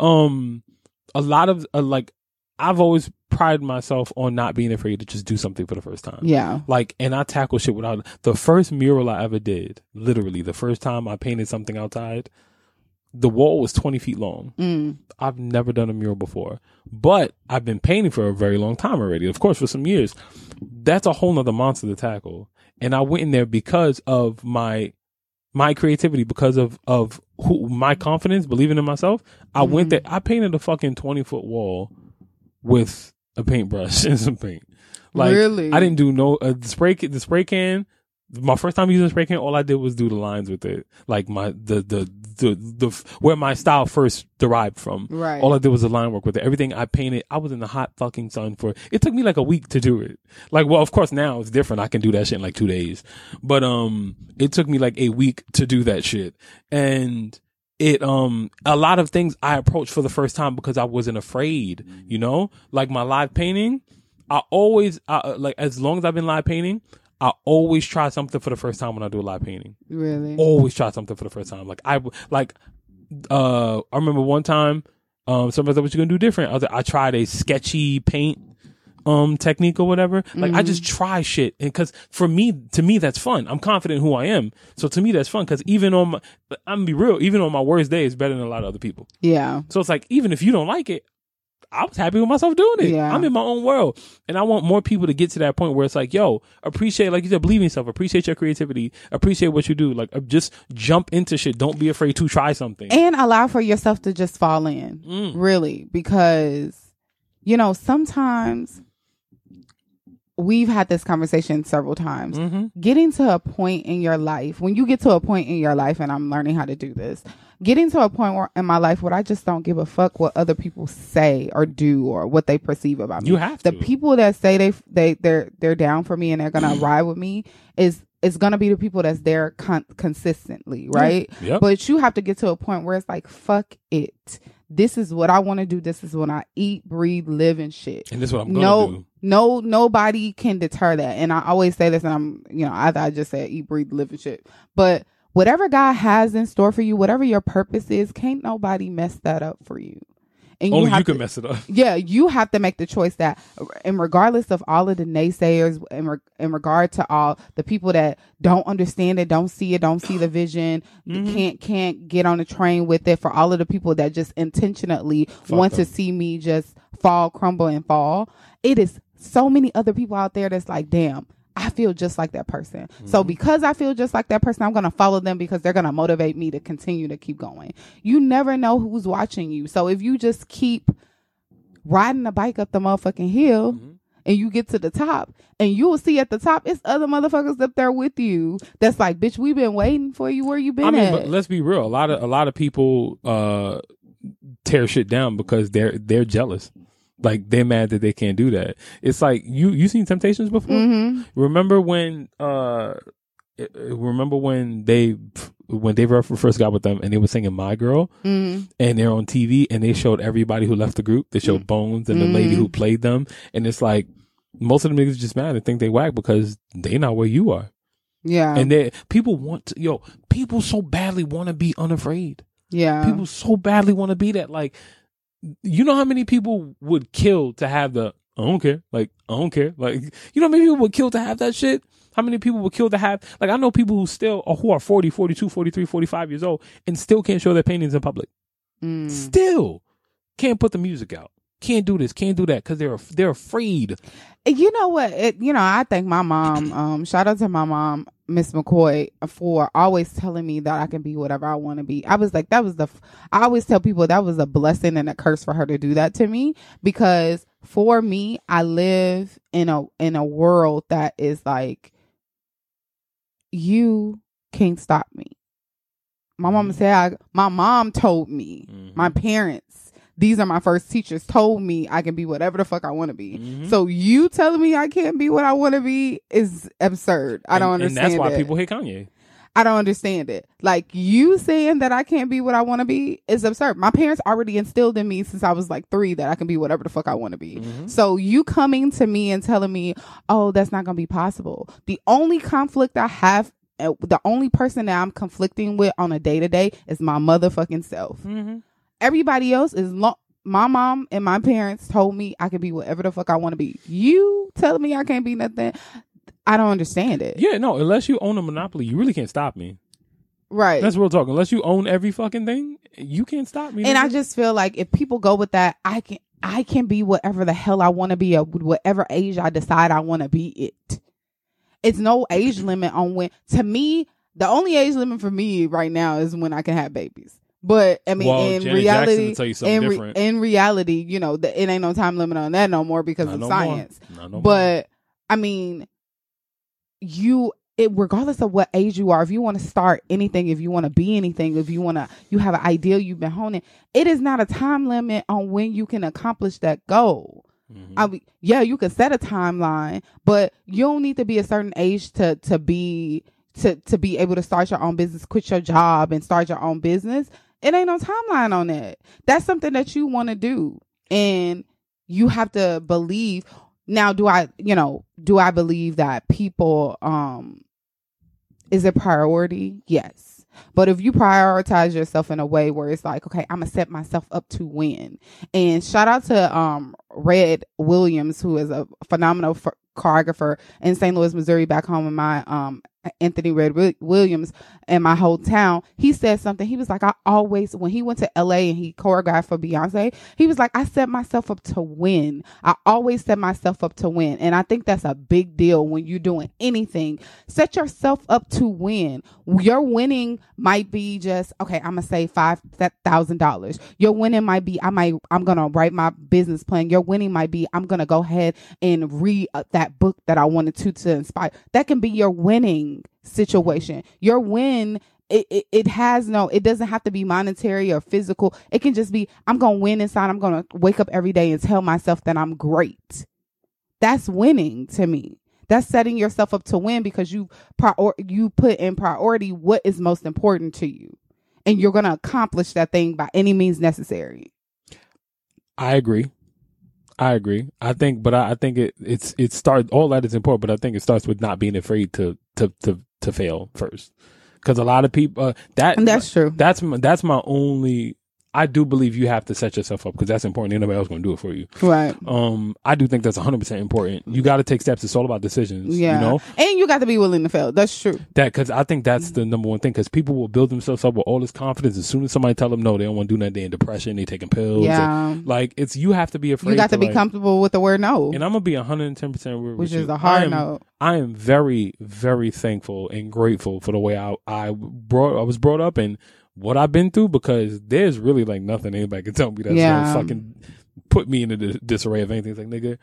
um, a lot of uh, like, I've always prided myself on not being afraid to just do something for the first time. Yeah. Like, and I tackle shit without the first mural I ever did. Literally, the first time I painted something outside, the wall was twenty feet long. Mm. I've never done a mural before, but I've been painting for a very long time already. Of course, for some years. That's a whole nother monster to tackle. And I went in there because of my, my creativity, because of, of who, my confidence, believing in myself. I mm-hmm. went there. I painted a fucking twenty foot wall with a paintbrush and some paint. Like, really? I didn't do no, uh, the spray, the spray can. My first time using a spray can, all I did was do the lines with it. Like my, the, the, the, the, where my style first derived from. Right. All I did was the line work with it. Everything I painted, I was in the hot fucking sun for, it took me like a week to do it. Like, well, of course now it's different. I can do that shit in like two days. But, um, it took me like a week to do that shit. And it, um, a lot of things I approached for the first time because I wasn't afraid, you know? Like my live painting, I always, I, like, as long as I've been live painting, I always try something for the first time when I do a live painting. Really? Always try something for the first time. Like I, like, uh, I remember one time, um, somebody said, "What you gonna do different?" I was like, I tried a sketchy paint, um, technique or whatever. Like mm-hmm. I just try shit, and because for me, to me, that's fun. I'm confident in who I am, so to me, that's fun. Because even on my, I'm gonna be real, even on my worst day, it's better than a lot of other people. Yeah. So it's like even if you don't like it, I was happy with myself doing it. Yeah. I'm in my own world. And I want more people to get to that point where it's like, yo, appreciate, like you said, believe in yourself, appreciate your creativity, appreciate what you do. Like, just jump into shit. Don't be afraid to try something. And allow for yourself to just fall in. Mm. Really. Because, you know, sometimes we've had this conversation several times. Mm-hmm. Getting to a point in your life, when you get to a point in your life, and I'm learning how to do this, getting to a point where in my life where I just don't give a fuck what other people say or do or what they perceive about me. You have the to. people that say they they they're they're down for me and they're gonna ride with me is is gonna be the people that's there con- consistently, right? Yep. But you have to get to a point where it's like, fuck it. This is what I want to do. This is what I eat, breathe, live, and shit. And this is what I'm gonna no, do. No, nobody can deter that. And I always say this, and I'm, you know, I, I just said eat, breathe, live, and shit. But whatever God has in store for you, whatever your purpose is, can't nobody mess that up for you. And Only you, have you can to, mess it up. Yeah, you have to make the choice that, and regardless of all of the naysayers, in, re, in regard to all the people that don't understand it, don't see it, don't see the vision, mm-hmm. can't can't get on the train with it, for all of the people that just intentionally Fuck want them. to see me just fall, crumble, and fall, it is so many other people out there that's like, damn, I feel just like that person. Mm-hmm. So because I feel just like that person, I'm going to follow them because they're going to motivate me to continue to keep going. You never know who's watching you. So if you just keep riding the bike up the motherfucking hill mm-hmm. and you get to the top, and you will see at the top, it's other motherfuckers up there with you. That's like, bitch, we've been waiting for you. Where you been I mean, at? But let's be real. A lot of, a lot of people, uh, tear shit down because they're, they're jealous. Like, they're mad that they can't do that. It's like, you, you seen Temptations before? Mm-hmm. Remember when, uh, remember when they, when Dave Ruffin first got with them and they were singing My Girl mm-hmm. and they're on T V and they showed everybody who left the group. They showed Bones and mm-hmm. the lady who played them. And it's like, most of the niggas just mad and think they whack because they not where you are. Yeah. And they, people want to, yo, people so badly want to be unafraid. Yeah. People so badly want to be that. Like, you know how many people would kill to have the, I don't care. Like, I don't care. Like, you know how many people would kill to have that shit? How many people would kill to have, like, I know people who still, or who are forty, forty-two, forty-three, forty-five years old and still can't show their paintings in public. Mm. Still can't put the music out. Can't do this, can't do that because they're, they're afraid. You know what? It, you know, I thank my mom, um, shout out to my mom, Miss McCoy, for always telling me that I can be whatever I want to be. I was like, that was the, I always tell people that was a blessing and a curse for her to do that to me, because for me, I live in a, in a world that is like, you can't stop me. My mom mm-hmm. said, I, my mom told me, mm-hmm. my parents, these are my first teachers, told me I can be whatever the fuck I want to be. Mm-hmm. So you telling me I can't be what I want to be is absurd. I don't and, understand. And that's why it. people hate Kanye. I don't understand it. Like, you saying that I can't be what I want to be is absurd. My parents already instilled in me since I was like three that I can be whatever the fuck I want to be. Mm-hmm. So you coming to me and telling me, oh, that's not going to be possible. The only conflict I have, uh, the only person that I'm conflicting with on a day to day is my motherfucking self. Mm-hmm. Everybody else is long. My mom and my parents told me I can be whatever the fuck I want to be. You telling me I can't be nothing? I don't understand it. Yeah, no, unless you own a monopoly, you really can't stop me. Right. That's real talk. Unless you own every fucking thing, you can't stop me. And I just feel like if people go with that, I can I can be whatever the hell I want to be, or whatever age I decide I want to be it. It's no age limit on when. To me, the only age limit for me right now is when I can have babies. But I mean, well, in Janet reality, in, re- in reality, you know, the, it ain't no time limit on that no more because Not of no science. No but more. I mean, you, it, regardless of what age you are, if you want to start anything, if you want to be anything, if you want to, you have an ideal you've been honing, it is not a time limit on when you can accomplish that goal. Mm-hmm. I mean, yeah, you can set a timeline, but you don't need to be a certain age to to be to to be able to start your own business, quit your job, and start your own business. It ain't no timeline on that. That's something that you want to do, and you have to believe. Now, do I, you know, do I believe that people, um, is a priority? Yes. But if you choreograph yourself in a way where it's like, okay, I'm going to set myself up to win. And shout out to um, Red Williams, who is a phenomenal f- choreographer in Saint Louis, Missouri, back home in my um, Anthony Red Williams in my hometown. He said something. He was like, I always, when he went to L A and he choreographed for Beyonce, he was like, I set myself up to win. I always set myself up to win. And I think that's a big deal when you're doing anything. Set yourself up to win. Your winning might be just, okay, I'm going to say five thousand dollars. Your winning might be, I might, I'm going to write my business plan. Your winning might be, I'm going to go ahead and read uh, that book that I wanted to, to inspire. That can be your winning situation. Your win, it, it it has no, it doesn't have to be monetary or physical. It can just be, I'm gonna win inside. I'm gonna wake up every day and tell myself that I'm great. That's winning to me. That's setting yourself up to win because you prior you put in priority what is most important to you, and you're gonna accomplish that thing by any means necessary. I agree. I agree. I think, but I, I think it it's it starts. All that is important, but I think it starts with not being afraid to to to to fail first, because a lot of people uh, that and that's true. That's my, that's my only. I do believe you have to set yourself up because that's important. Ain't nobody else going to do it for you. Right. Um, I do think that's one hundred percent important. You got to take steps. It's all about decisions. Yeah. You know? And you got to be willing to fail. That's true. That, because I think that's the number one thing, because people will build themselves up with all this confidence. As soon as somebody tell them no, they don't want to do nothing, they're in depression, they taking pills. Yeah. And, like, it's, you have to be afraid. You got to, to be like, comfortable with the word no. And I'm going to be one hundred ten percent real. Which is you. a hard I am, note. I am very, very thankful and grateful for the way I, I brought, I was brought up and what I've been through, because there's really like nothing anybody can tell me that's yeah. gonna fucking put me into this disarray of anything. It's like, nigga,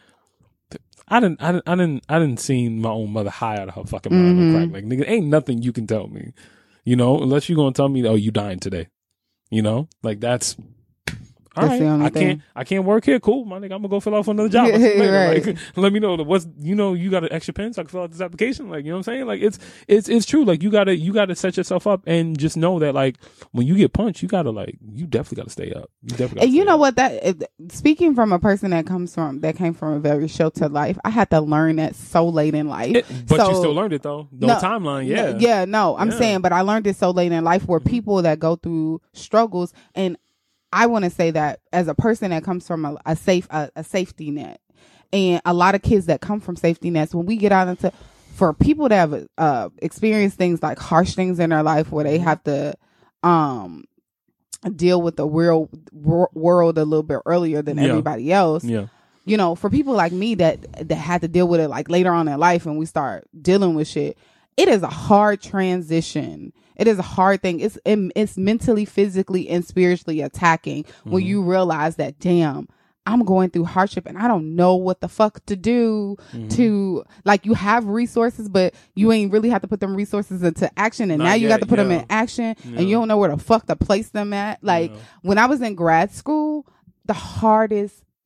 I didn't, I didn't, I didn't, I didn't see my own mother high out of her fucking mind mm-hmm. or crack. Like, nigga, ain't nothing you can tell me, you know, unless you're gonna tell me, oh, you dying today, you know, like that's. All right, I thing. can't. I can't work here. Cool, my nigga. I'm gonna go fill out for another job. Right. Like, let me know what's. You know, you got an extra pen so I can fill out this application. Like, you know what I'm saying? Like, it's it's it's true. Like, you gotta you gotta set yourself up and just know that, like, when you get punched, you gotta like you definitely gotta stay up. You definitely. And you know up. what? That speaking from a person that comes from that came from a very sheltered life, I had to learn that so late in life. It, but so, you still learned it though. No, no timeline. Yeah. No, yeah. No, I'm yeah. saying, but I learned it so late in life where mm-hmm. people that go through struggles and. I want to say that as a person that comes from a, a safe, a, a safety net, and a lot of kids that come from safety nets, when we get out into, for people that have uh, experienced things like harsh things in their life where they have to um, deal with the real wor- world a little bit earlier than yeah. everybody else. Yeah. You know, for people like me that that had to deal with it like later on in life and we start dealing with shit, it is a hard transition. It is a hard thing. It's it's mentally, physically, and spiritually attacking mm-hmm. when you realize that, damn, I'm going through hardship and I don't know what the fuck to do mm-hmm. to, like, you have resources, but you ain't really have to put them resources into action. And Not now you yet, got to put yeah. them in action yeah. and you don't know where the fuck to place them at. Like, yeah. when I was in grad school, the hardest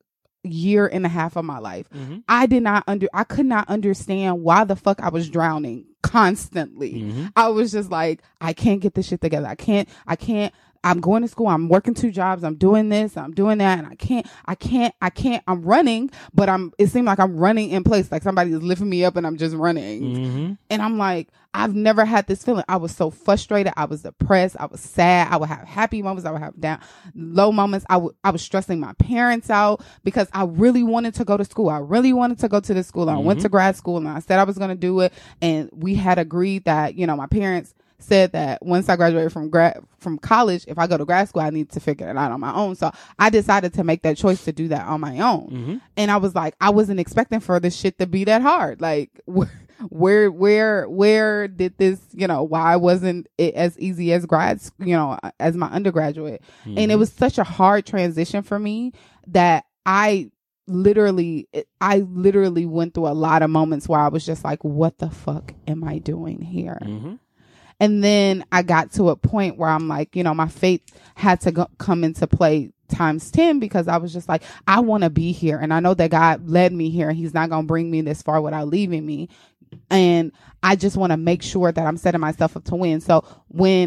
year and a half of my life. Mm-hmm. I did not under, I could not understand why the fuck I was drowning constantly. Mm-hmm. I was just like, I can't get this shit together. I can't, I can't, I'm going to school. I'm working two jobs. I'm doing this. I'm doing that. And I can't, I can't, I can't, I'm running, but I'm, it seemed like I'm running in place. Like somebody is lifting me up and I'm just running. Mm-hmm. And I'm like, I've never had this feeling. I was so frustrated. I was depressed. I was sad. I would have happy moments. I would have down low moments. I would, I was stressing my parents out because I really wanted to go to school. I really wanted to go to the school. I Mm-hmm. went to grad school and I said I was going to do it. And we had agreed that, you know, my parents said that once I graduated from grad from college, if I go to grad school, I need to figure it out on my own. So I decided to make that choice to do that on my own. Mm-hmm. And I was like, I wasn't expecting for this shit to be that hard. Like, where, where, where did this, you know, why wasn't it as easy as grad, you know, as my undergraduate? Mm-hmm. And it was such a hard transition for me that I literally, I literally went through a lot of moments where I was just like, what the fuck am I doing here? Mm-hmm. And then I got to a point where I'm like, you know, my faith had to go, come into play times ten because I was just like, I want to be here. And I know that God led me here and he's not going to bring me this far without leaving me. And I just want to make sure that I'm setting myself up to win. So when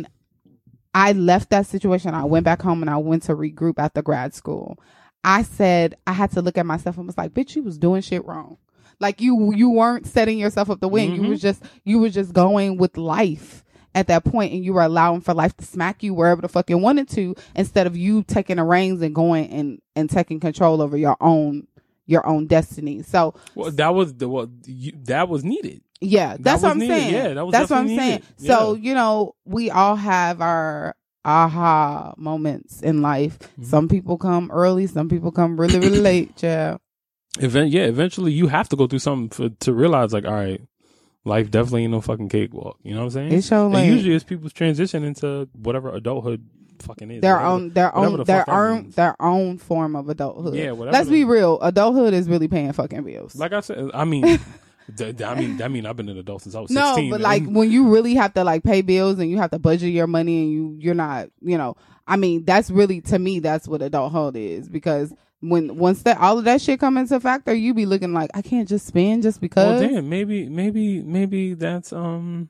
I left that situation, I went back home and I went to regroup at the grad school. I said, I had to look at myself and was like, bitch, you was doing shit wrong. Like you, you weren't setting yourself up to win. Mm-hmm. You was just, you were just going with life at that point, and you were allowing for life to smack you wherever the fuck it wanted to, instead of you taking the reins and going and, and taking control over your own, your own destiny. So, well, that was the, what you, that was needed. Yeah. That's what I'm needed. saying. Yeah, that was that's what I'm needed. saying. Yeah. So, you know, we all have our aha moments in life. Mm-hmm. Some people come early. Some people come really, really late. Yeah. Event, yeah. Eventually you have to go through something for, to realize like, all right, life definitely ain't no fucking cakewalk. You know what I'm saying? It's so late. Usually it's people's transition into whatever adulthood fucking is. Their whatever, own, their own, the their own, means. their own form of adulthood. Yeah, whatever. Let's the, be real. Adulthood is really paying fucking bills. Like I said, I mean, th- I mean, I mean, I've been an adult since I was sixteen. No, but man. like when you really have to like pay bills and you have to budget your money and you, you're not, you know, I mean, that's really, to me, that's what adulthood is, because when once that all of that shit come into factor, you be looking like, I can't just spend just because. Well, damn, maybe, maybe, maybe that's um,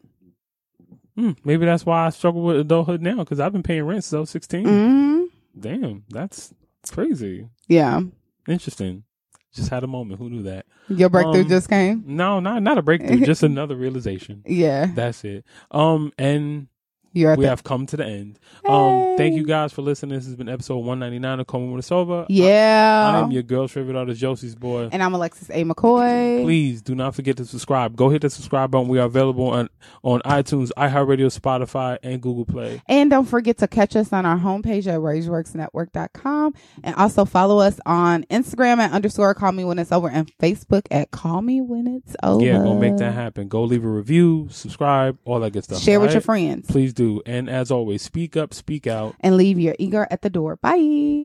hmm, maybe that's why I struggle with adulthood now, because I've been paying rent since I was sixteen. Mm-hmm. Damn, that's crazy. Yeah, interesting. Just had a moment. Who knew that? Your breakthrough um, just came. No, not not a breakthrough. Just another realization. Yeah, that's it. Um, and. You're we the- have come to the end. Hey. Um, thank you guys for listening. This has been episode one ninety-nine of Call Me When It's Over. Yeah. I, I am your girl's favorite artist, Josie's boy. And I'm Alexis A. McCoy. Please do not forget to subscribe. Go hit the subscribe button. We are available on, on iTunes, iHeartRadio, Spotify, and Google Play. And don't forget to catch us on our homepage at rage works network dot com. And also follow us on Instagram at underscore Call Me When It's Over and Facebook at Call Me When It's Over. Yeah, go make that happen. Go leave a review, subscribe, all that good stuff. Share with right? your friends. Please do. And as always, speak up, speak out. And leave your ego at the door. Bye.